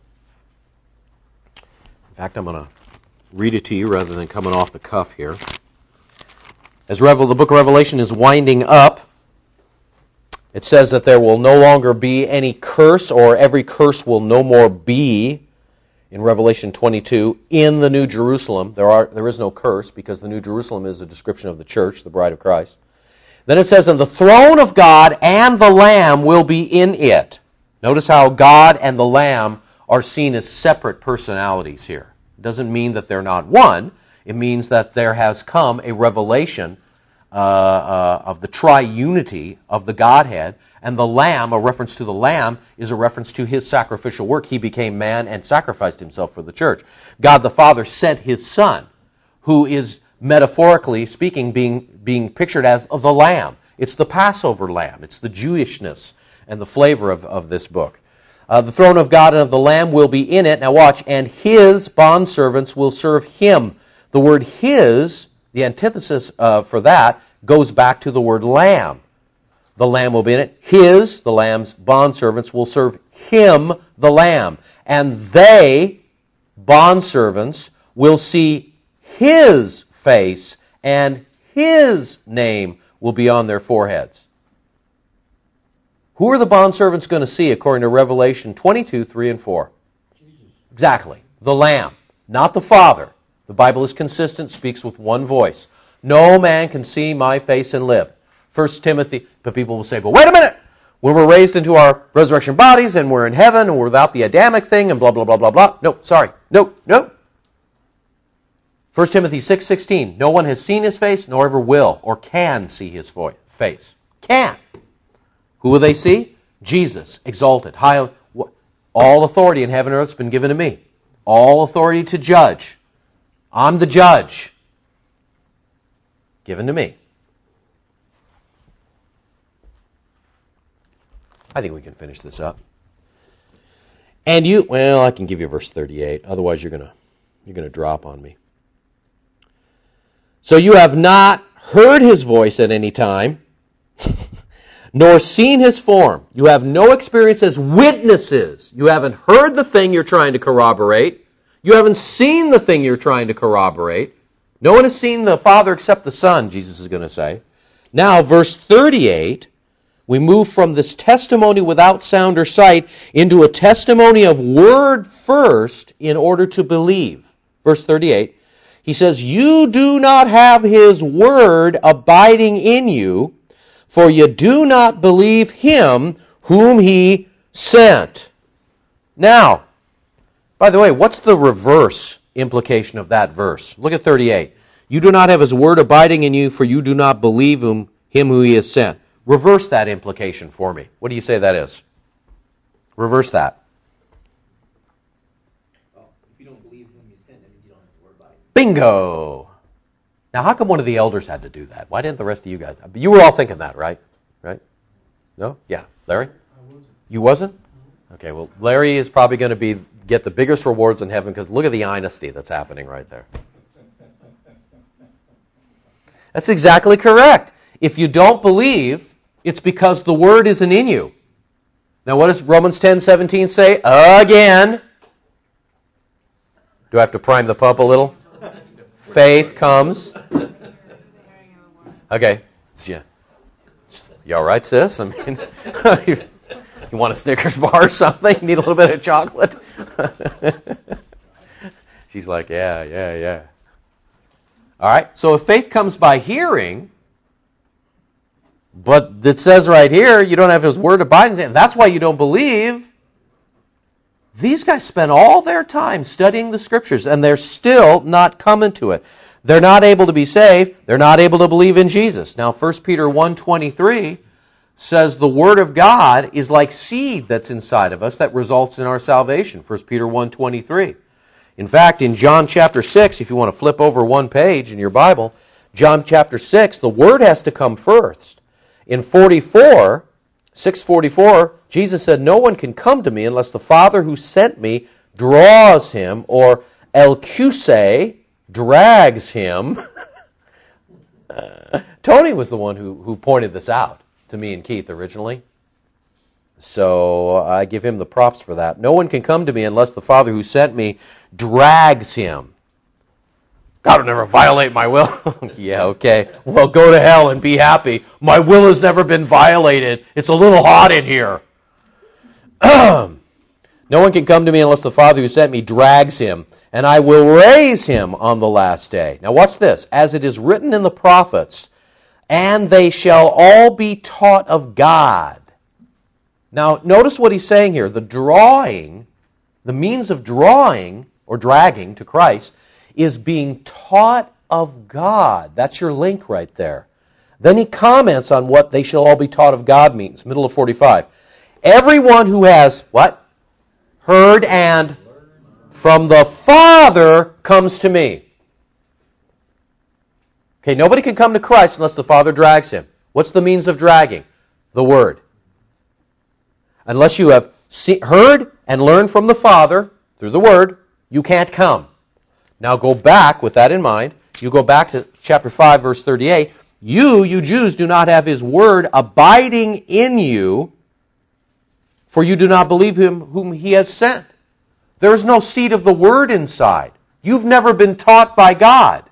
In fact, I'm going to read it to you rather than coming off the cuff here. As Revel, the book of Revelation is winding up, it says that there will no longer be any curse, or every curse will no more be. In Revelation twenty-two, in the New Jerusalem, there are there is no curse, because the New Jerusalem is a description of the church, the bride of Christ. Then it says, and the throne of God and the Lamb will be in it. Notice how God and the Lamb are seen as separate personalities here. It doesn't mean that they're not one. It means that there has come a revelation uh, uh, of the triunity of the Godhead, and the Lamb, a reference to the Lamb, is a reference to his sacrificial work. He became man and sacrificed himself for the church. God the Father sent his Son, who is, metaphorically speaking, being, being pictured as the Lamb. It's the Passover Lamb. It's the Jewishness and the flavor of, of this book. Uh, the throne of God and of the Lamb will be in it. Now watch, and his bondservants will serve him. The word his, the antithesis uh, for that, goes back to the word lamb. The Lamb will be in it. His, the Lamb's bondservants, will serve him, the Lamb. And they, bondservants, will see his face, and his name will be on their foreheads. Who are the bondservants going to see according to Revelation twenty-two, three and four? Jesus. Exactly. The Lamb, not the Father. The Bible is consistent, speaks with one voice. No man can see my face and live. First Timothy, but people will say, but wait a minute! When we're raised into our resurrection bodies and we're in heaven and we're without the Adamic thing and blah, blah, blah, blah, blah. No, sorry. No, no. First Timothy six sixteen, no one has seen his face nor ever will or can see his face. Can. Who will they see? Jesus, exalted, high. All authority in heaven and earth has been given to me. All authority to judge. I'm the judge. Given to me. I think we can finish this up. And you, well, I can give you verse thirty-eight. Otherwise, you're gonna, you're gonna drop on me. So you have not heard his voice at any time, nor seen his form. You have no experience as witnesses. You haven't heard the thing you're trying to corroborate. You haven't seen the thing you're trying to corroborate. No one has seen the Father except the Son, Jesus is going to say. Now, verse thirty-eight, we move from this testimony without sound or sight into a testimony of word first in order to believe. Verse thirty-eight, he says, you do not have his word abiding in you, for you do not believe him whom he sent. Now, by the way, what's the reverse implication of that verse? Look at thirty-eight. You do not have his word abiding in you, for you do not believe him, him who he has sent. Reverse that implication for me. What do you say that is? Reverse that. Well, if you don't believe whom he sent, that means you don't have his word abiding. Bingo! Now, how come one of the elders had to do that? Why didn't the rest of you guys? You were all thinking that, right? Right? No? Yeah. Larry? I wasn't. You wasn't? Okay, well, Larry is probably going to be get the biggest rewards in heaven because look at the honesty that's happening right there. That's exactly correct. If you don't believe, it's because the word isn't in you. Now, what does Romans ten seventeen say? Again. Do I have to prime the pump a little? Faith comes. Okay. Yeah. You all right, sis? I mean, you want a Snickers bar or something? Need a little bit of chocolate? She's like, yeah, yeah, yeah. All right. So if faith comes by hearing, but it says right here, you don't have his word abiding, and that's why you don't believe. These guys spend all their time studying the Scriptures, and they're still not coming to it. They're not able to be saved. They're not able to believe in Jesus. Now, First Peter one twenty-three says the Word of God is like seed that's inside of us that results in our salvation. First Peter one twenty-three. In fact, in John chapter six, if you want to flip over one page in your Bible, John chapter six, the Word has to come first. In forty-four, six forty-four, Jesus said, no one can come to me unless the Father who sent me draws him, or elcuse, drags him. Tony was the one who, who pointed this out to me and Keith originally. So I give him the props for that. No one can come to me unless the Father who sent me drags him. God will never violate my will. Yeah, okay. Well, go to hell and be happy. My will has never been violated. It's a little hot in here. No one can come to me unless the Father who sent me drags him, and I will raise him on the last day. Now watch this. As it is written in the prophets, and they shall all be taught of God. Now notice what he's saying here. The drawing, the means of drawing or dragging to Christ is being taught of God. That's your link right there. Then he comments on what they shall all be taught of God means. Middle of forty-five. Everyone who has, what? Heard and from the Father comes to me. Okay, nobody can come to Christ unless the Father drags him. What's the means of dragging? The Word. Unless you have see, heard and learned from the Father through the Word, you can't come. Now go back with that in mind. You go back to chapter five, verse thirty-eight. You, you Jews, do not have his word abiding in you, for you do not believe him whom he has sent. There is no seed of the word inside. You've never been taught by God,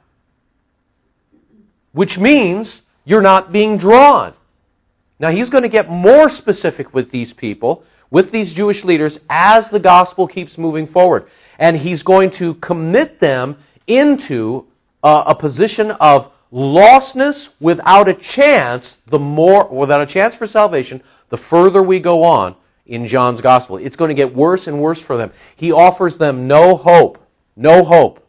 which means you're not being drawn. Now he's going to get more specific with these people, with these Jewish leaders, as the gospel keeps moving forward. And he's going to commit them into a, a position of lostness without a chance, the more without a chance for salvation, the further we go on in John's gospel. It's going to get worse and worse for them. He offers them no hope. No hope.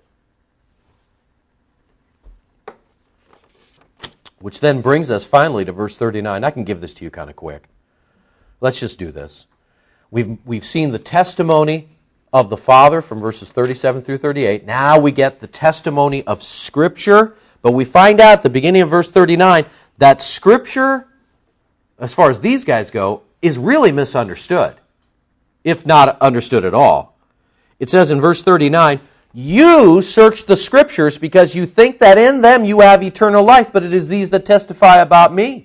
Which then brings us finally to verse thirty-nine. I can give this to you kind of quick. let's just do this. We've, we've seen the testimony of the Father from verses thirty-seven through thirty-eight. Now we get the testimony of Scripture, but we find out at the beginning of verse thirty-nine that Scripture, as far as these guys go, is really misunderstood, if not understood at all. It says in verse thirty-nine, you search the Scriptures because you think that in them you have eternal life, but it is these that testify about me.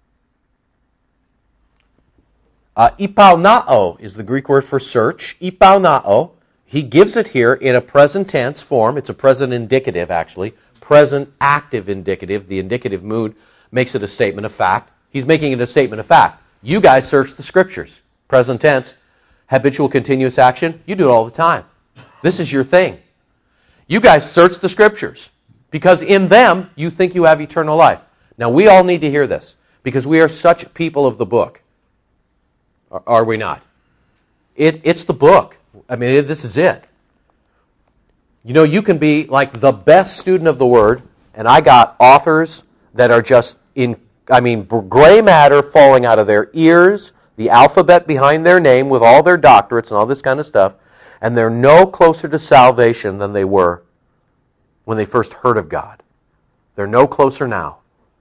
Uh, ipaunao is the Greek word for search. Ipaunao. He gives it here in a present tense form. It's a present indicative, actually. Present active indicative. The indicative mood makes it a statement of fact. He's making it a statement of fact. You guys search the Scriptures. Present tense. Habitual continuous action. You do it all the time. This is your thing. You guys search the Scriptures because in them you think you have eternal life. Now we all need to hear this because we are such people of the book. Are we not? It, it's the book. I mean, it, this is it. You know, you can be like the best student of the Word, and I got authors that are just in, I mean, gray matter falling out of their ears, the alphabet behind their name with all their doctorates and all this kind of stuff, and they're no closer to salvation than they were when they first heard of God. They're no closer now.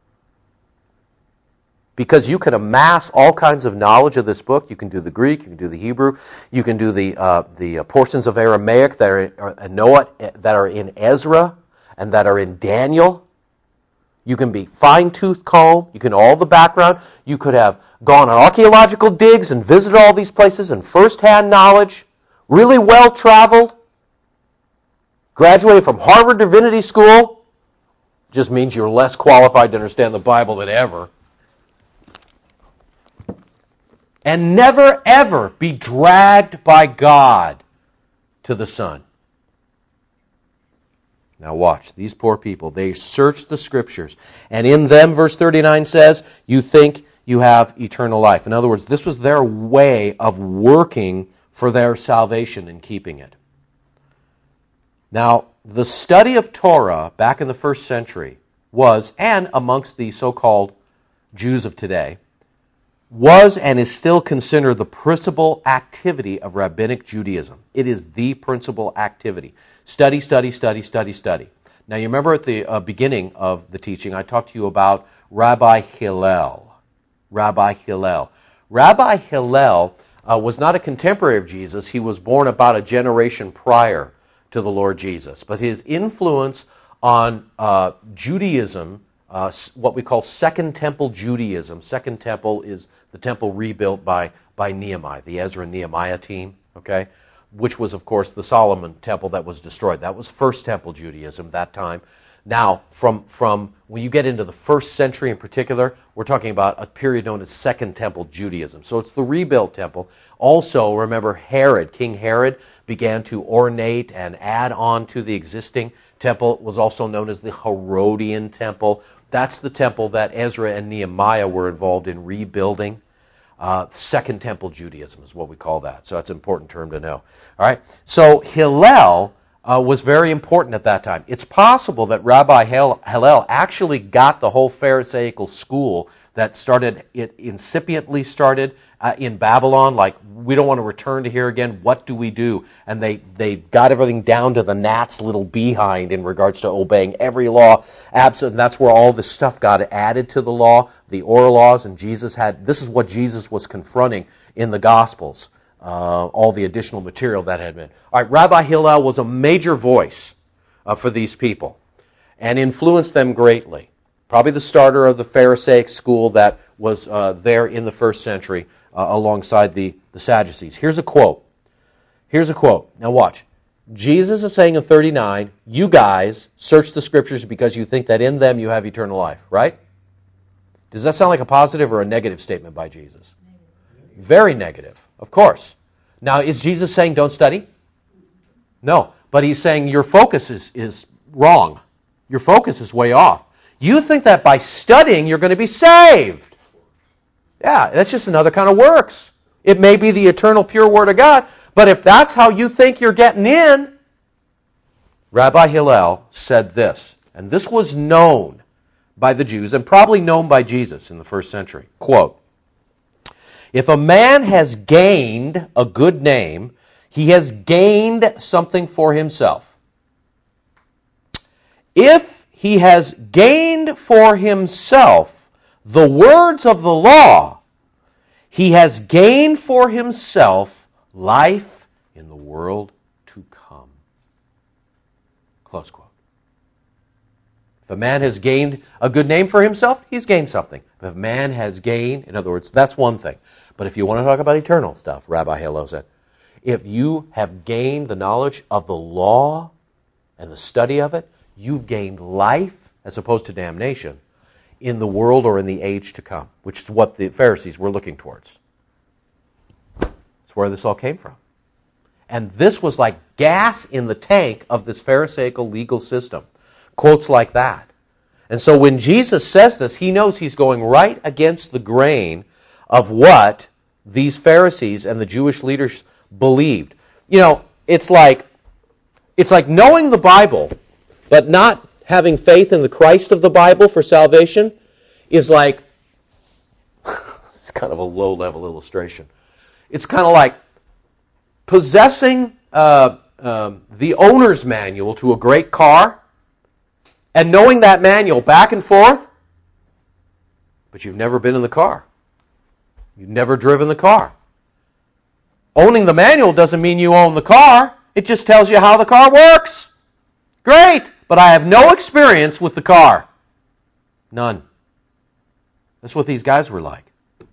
Because you can amass all kinds of knowledge of this book. You can do the Greek, you can do the Hebrew, you can do the uh, the uh, portions of Aramaic that are in, uh, Noah, that are in Ezra and that are in Daniel. You can be fine-tooth comb. You can all the background. You could have gone on archaeological digs and visited all these places and first-hand knowledge. Really well-traveled. Graduated from Harvard Divinity School. Just means you're less qualified to understand the Bible than ever. And never, ever be dragged by God to the Son. Now watch, these poor people, they search the Scriptures. And in them, verse thirty-nine says, you think you have eternal life. In other words, this was their way of working for their salvation and keeping it. Now, the study of Torah back in the first century was, and amongst the so-called Jews of today, was and is still considered the principal activity of Rabbinic Judaism. It is the principal activity. Study, study, study, study, study. Now you remember at the uh, beginning of the teaching, I talked to you about Rabbi Hillel. Rabbi Hillel. Rabbi Hillel uh, was not a contemporary of Jesus. He was born about a generation prior to the Lord Jesus. But his influence on uh, Judaism, Uh, what we call Second Temple Judaism. Second Temple is the temple rebuilt by, by Nehemiah, the Ezra and Nehemiah team, okay, which was, of course, the Solomon Temple that was destroyed. That was First Temple Judaism that time. Now, from, from when you get into the first century in particular, we're talking about a period known as Second Temple Judaism. So it's the rebuilt temple. Also, remember Herod, King Herod, began to ornate and add on to the existing temple. It was also known as the Herodian Temple. That's the temple that Ezra and Nehemiah were involved in rebuilding. Uh, Second Temple Judaism is what we call that. So that's an important term to know. All right. So Hillel uh, was very important at that time. It's possible that Rabbi Hillel actually got the whole Pharisaical school that started, it incipiently started uh, in Babylon, like, we don't want to return to here again, what do we do? And they, they got everything down to the gnat's little behind in regards to obeying every law. Absent, and that's where all this stuff got added to the law, the oral laws, and Jesus had, this is what Jesus was confronting in the Gospels, uh, all the additional material that had been. All right, Rabbi Hillel was a major voice uh, for these people and influenced them greatly. Probably the starter of the Pharisaic school that was uh, there in the first century uh, alongside the, the Sadducees. Here's a quote. Here's a quote. Now watch. Jesus is saying in thirty-nine, you guys search the Scriptures because you think that in them you have eternal life, right? Does that sound like a positive or a negative statement by Jesus? Negative. Very negative, of course. Now, is Jesus saying don't study? No, but he's saying your focus is, is wrong. Your focus is way off. You think that by studying you're going to be saved. Yeah, that's just another kind of works. It may be the eternal pure Word of God, but if that's how you think you're getting in, Rabbi Hillel said this, and this was known by the Jews and probably known by Jesus in the first century. Quote, If a man has gained a good name, he has gained something for himself. If he has gained for himself the words of the law, he has gained for himself life in the world to come. Close quote. If a man has gained a good name for himself, he's gained something. If a man has gained, in other words, that's one thing. But if you want to talk about eternal stuff, Rabbi Hillel said, if you have gained the knowledge of the law and the study of it, you've gained life as opposed to damnation in the world or in the age to come, which is what the Pharisees were looking towards. That's where this all came from. And this was like gas in the tank of this Pharisaical legal system. Quotes like that. And so when Jesus says this, he knows he's going right against the grain of what these Pharisees and the Jewish leaders believed. You know, it's like it's like knowing the Bible, but not having faith in the Christ of the Bible for salvation is like, it's kind of a low-level illustration. It's kind of like possessing uh, um, the owner's manual to a great car and knowing that manual back and forth, but you've never been in the car. You've never driven the car. Owning the manual doesn't mean you own the car. It just tells you how the car works. Great, but I have no experience with the car. None. That's what these guys were like.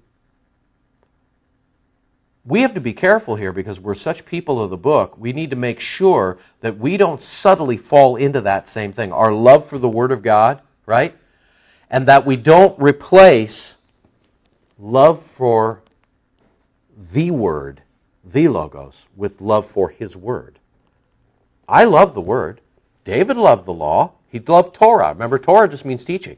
We have to be careful here because we're such people of the book. We need to make sure that we don't subtly fall into that same thing. Our love for the Word of God, right? And that we don't replace love for the Word, the Logos, with love for His Word. I love the Word. David loved the law. He loved Torah. Remember, Torah just means teaching.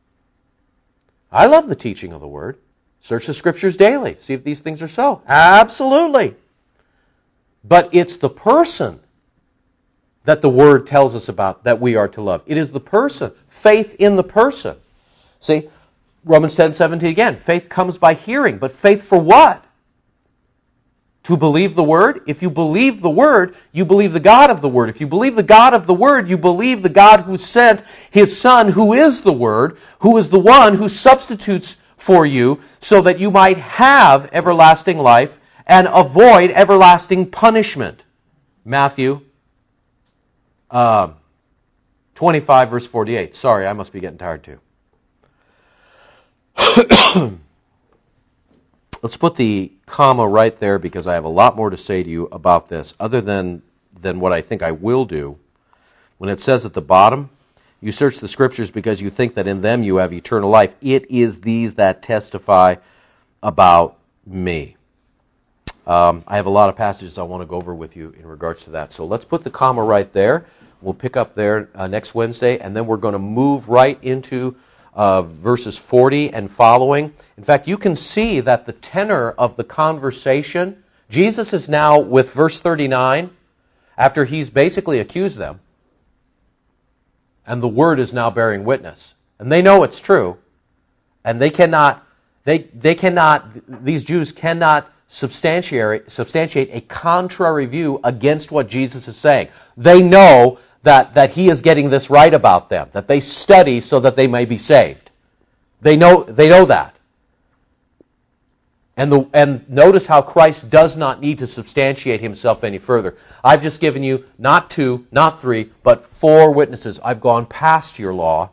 I love the teaching of the Word. Search the Scriptures daily. See if these things are so. Absolutely. But it's the person that the Word tells us about that we are to love. It is the person. Faith in the person. See, Romans ten seventeen again. Faith comes by hearing. But faith for what? To believe the Word? If you believe the Word, you believe the God of the Word. If you believe the God of the Word, you believe the God who sent His Son, who is the Word, who is the one who substitutes for you so that you might have everlasting life and avoid everlasting punishment. Matthew uh, twenty-five, verse forty-eight. Sorry, I must be getting tired too. Let's put the comma right there because I have a lot more to say to you about this other than, than what I think I will do. When it says at the bottom, you search the Scriptures because you think that in them you have eternal life. It is these that testify about me. Um, I have a lot of passages I want to go over with you in regards to that. So let's put the comma right there. We'll pick up there uh, next Wednesday, and then we're going to move right into uh, verses forty and following. In fact, you can see that the tenor of the conversation, Jesus is now with verse thirty-nine, after he's basically accused them. And the Word is now bearing witness. And they know it's true. And they cannot, they, they cannot, these Jews cannot substantiate, substantiate a contrary view against what Jesus is saying. They know that, that He is getting this right about them, that they study so that they may be saved. They know, they know that. And, the, and notice how Christ does not need to substantiate Himself any further. I've just given you not two, not three, but four witnesses. I've gone past your law.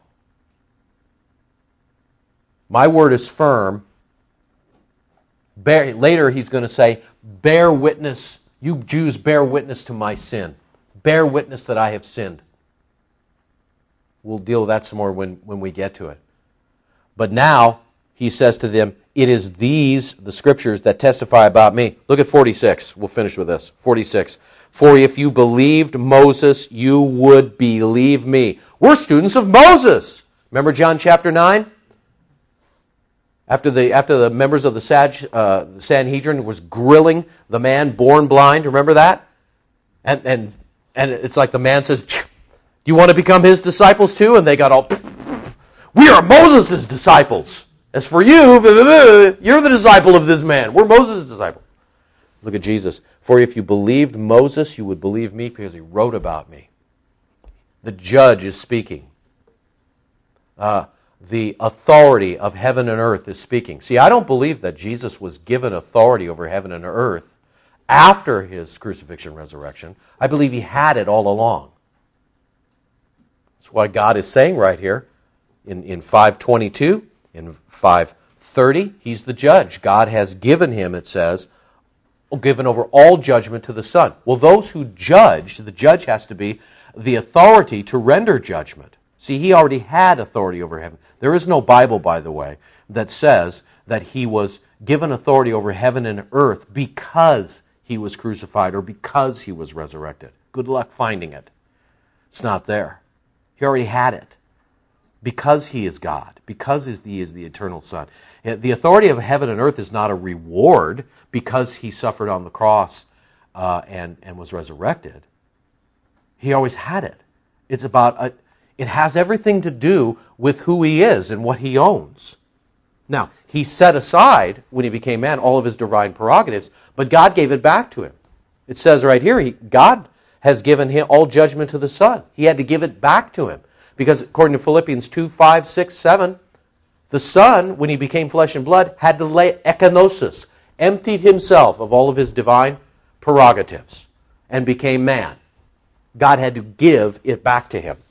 My word is firm. Bear, later He's going to say, bear witness, you Jews bear witness to my sin. Bear witness that I have sinned. We'll deal with that some more when, when we get to it. But now, He says to them, it is these, the Scriptures, that testify about me. Look at forty-six. We'll finish with this. forty-six. For if you believed Moses, you would believe me. We're students of Moses. Remember John chapter nine? After the after the members of the Sag, uh, Sanhedrin was grilling the man born blind. Remember that? And and and it's like the man says, do you want to become his disciples too? And they got all, we are Moses' disciples. As for you, blah, blah, blah, you're the disciple of this man. We're Moses' disciple. Look at Jesus. For if you believed Moses, you would believe me because he wrote about me. The judge is speaking. Uh, the authority of heaven and earth is speaking. See, I don't believe that Jesus was given authority over heaven and earth after his crucifixion and resurrection. I believe he had it all along. That's why God is saying right here in, in five twenty-two, in five thirty, he's the judge. God has given him, it says, given over all judgment to the Son. Well, those who judge, the judge has to be the authority to render judgment. See, he already had authority over heaven. There is no Bible, by the way, that says that he was given authority over heaven and earth because he was crucified or because he was resurrected. Good luck finding it. It's not there. He already had it. Because he is God, because he is the eternal Son. The authority of heaven and earth is not a reward because he suffered on the cross uh, and, and was resurrected. He always had it. It's about a, it has everything to do with who he is and what he owns. Now, he set aside, when he became man, all of his divine prerogatives, but God gave it back to him. It says right here, he, God has given him all judgment to the Son. He had to give it back to him. Because according to Philippians two, five, six, seven, the Son, when he became flesh and blood, had to lay ekenosis, emptied himself of all of his divine prerogatives, and became man. God had to give it back to him.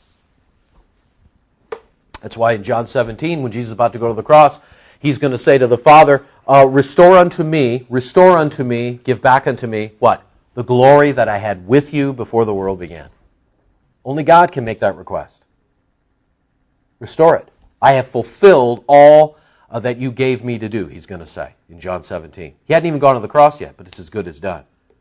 That's why in John seventeen, when Jesus is about to go to the cross, he's going to say to the Father, uh, restore unto me, restore unto me, give back unto me, what? The glory that I had with you before the world began. Only God can make that request. Restore it. I have fulfilled all uh, that you gave me to do, he's going to say in John seventeen. He hadn't even gone to the cross yet, but it's as good as done.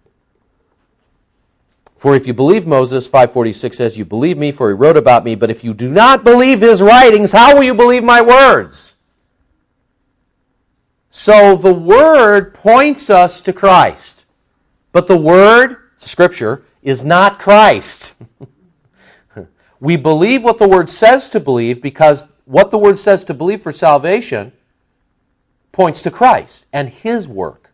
For if you believe Moses, five forty-six says, you believe me, for he wrote about me, but if you do not believe his writings, how will you believe my words? So the Word points us to Christ. But the Word, Scripture, is not Christ. We believe what the Word says to believe because what the Word says to believe for salvation points to Christ and His work.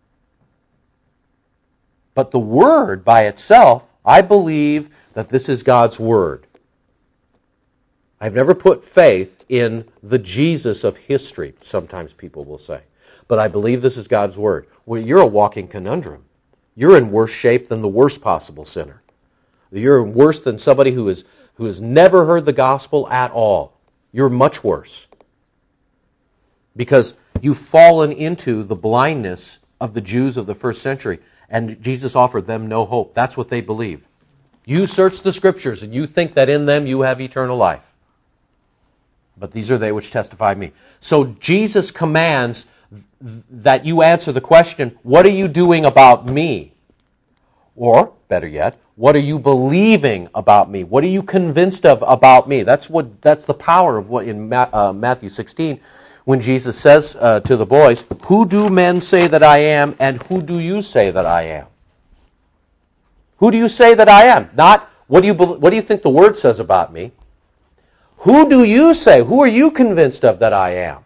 But the Word by itself, I believe that this is God's Word. I've never put faith in the Jesus of history, sometimes people will say. But I believe this is God's Word. Well, you're a walking conundrum. You're in worse shape than the worst possible sinner. You're worse than somebody who is who has never heard the gospel at all. You're much worse. Because you've fallen into the blindness of the Jews of the first century, and Jesus offered them no hope. That's what they believed. You search the Scriptures, and you think that in them you have eternal life. But these are they which testify of me. So Jesus commands th- that you answer the question, what are you doing about me? Or, better yet, what are you believing about me? What are you convinced of about me? That's what. That's the power of what in Ma- uh, Matthew sixteen, when Jesus says uh, to the boys, who do men say that I am, and who do you say that I am? Who do you say that I am? Not, what do you, be- what do you think the Word says about me? Who do you say? Who are you convinced of that I am?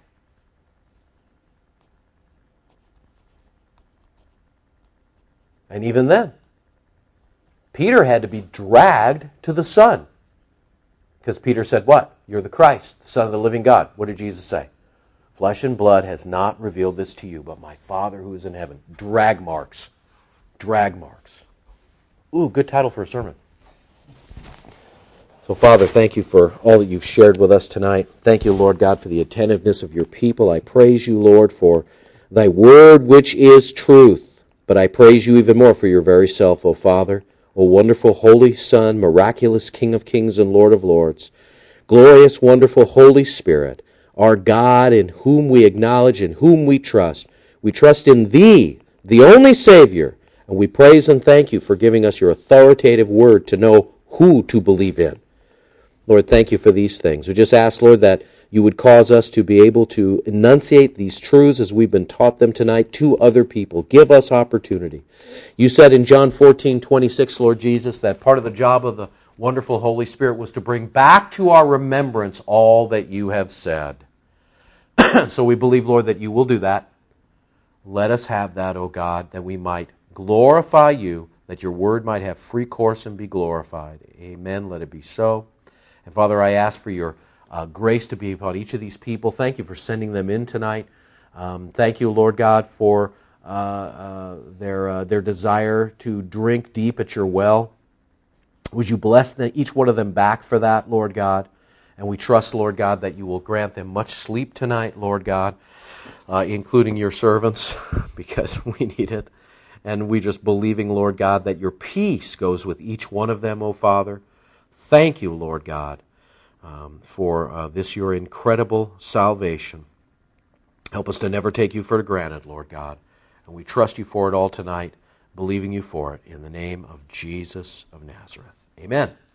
And even then, Peter had to be dragged to the Son. Because Peter said, what? You're the Christ, the Son of the living God. What did Jesus say? Flesh and blood has not revealed this to you, but my Father who is in heaven. Drag marks. Drag marks. Ooh, good title for a sermon. So, Father, thank you for all that you've shared with us tonight. Thank you, Lord God, for the attentiveness of your people. I praise you, Lord, for thy word which is truth. But I praise you even more for your very self, O Father, O wonderful, holy Son, miraculous King of kings and Lord of lords, glorious, wonderful, Holy Spirit, our God in whom we acknowledge, in whom we trust. We trust in thee, the only Savior, and we praise and thank you for giving us your authoritative word to know who to believe in. Lord, thank you for these things. We just ask, Lord, that you would cause us to be able to enunciate these truths as we've been taught them tonight to other people. Give us opportunity. You said in John fourteen twenty-six, Lord Jesus, that part of the job of the wonderful Holy Spirit was to bring back to our remembrance all that you have said. So we believe, Lord, that you will do that. Let us have that, O God, that we might glorify you, that your word might have free course and be glorified. Amen. Let it be so. And Father, I ask for your uh, grace to be upon each of these people. Thank you for sending them in tonight. Um, thank you, Lord God, for uh, uh, their uh, their desire to drink deep at your well. Would you bless the, each one of them back for that, Lord God? And we trust, Lord God, that you will grant them much sleep tonight, Lord God, uh, including your servants, because we need it. And we just believing, Lord God, that your peace goes with each one of them, O Father. Thank you, Lord God, um, for uh, this your incredible salvation. Help us to never take you for granted, Lord God. And we trust you for it all tonight, believing you for it in the name of Jesus of Nazareth. Amen.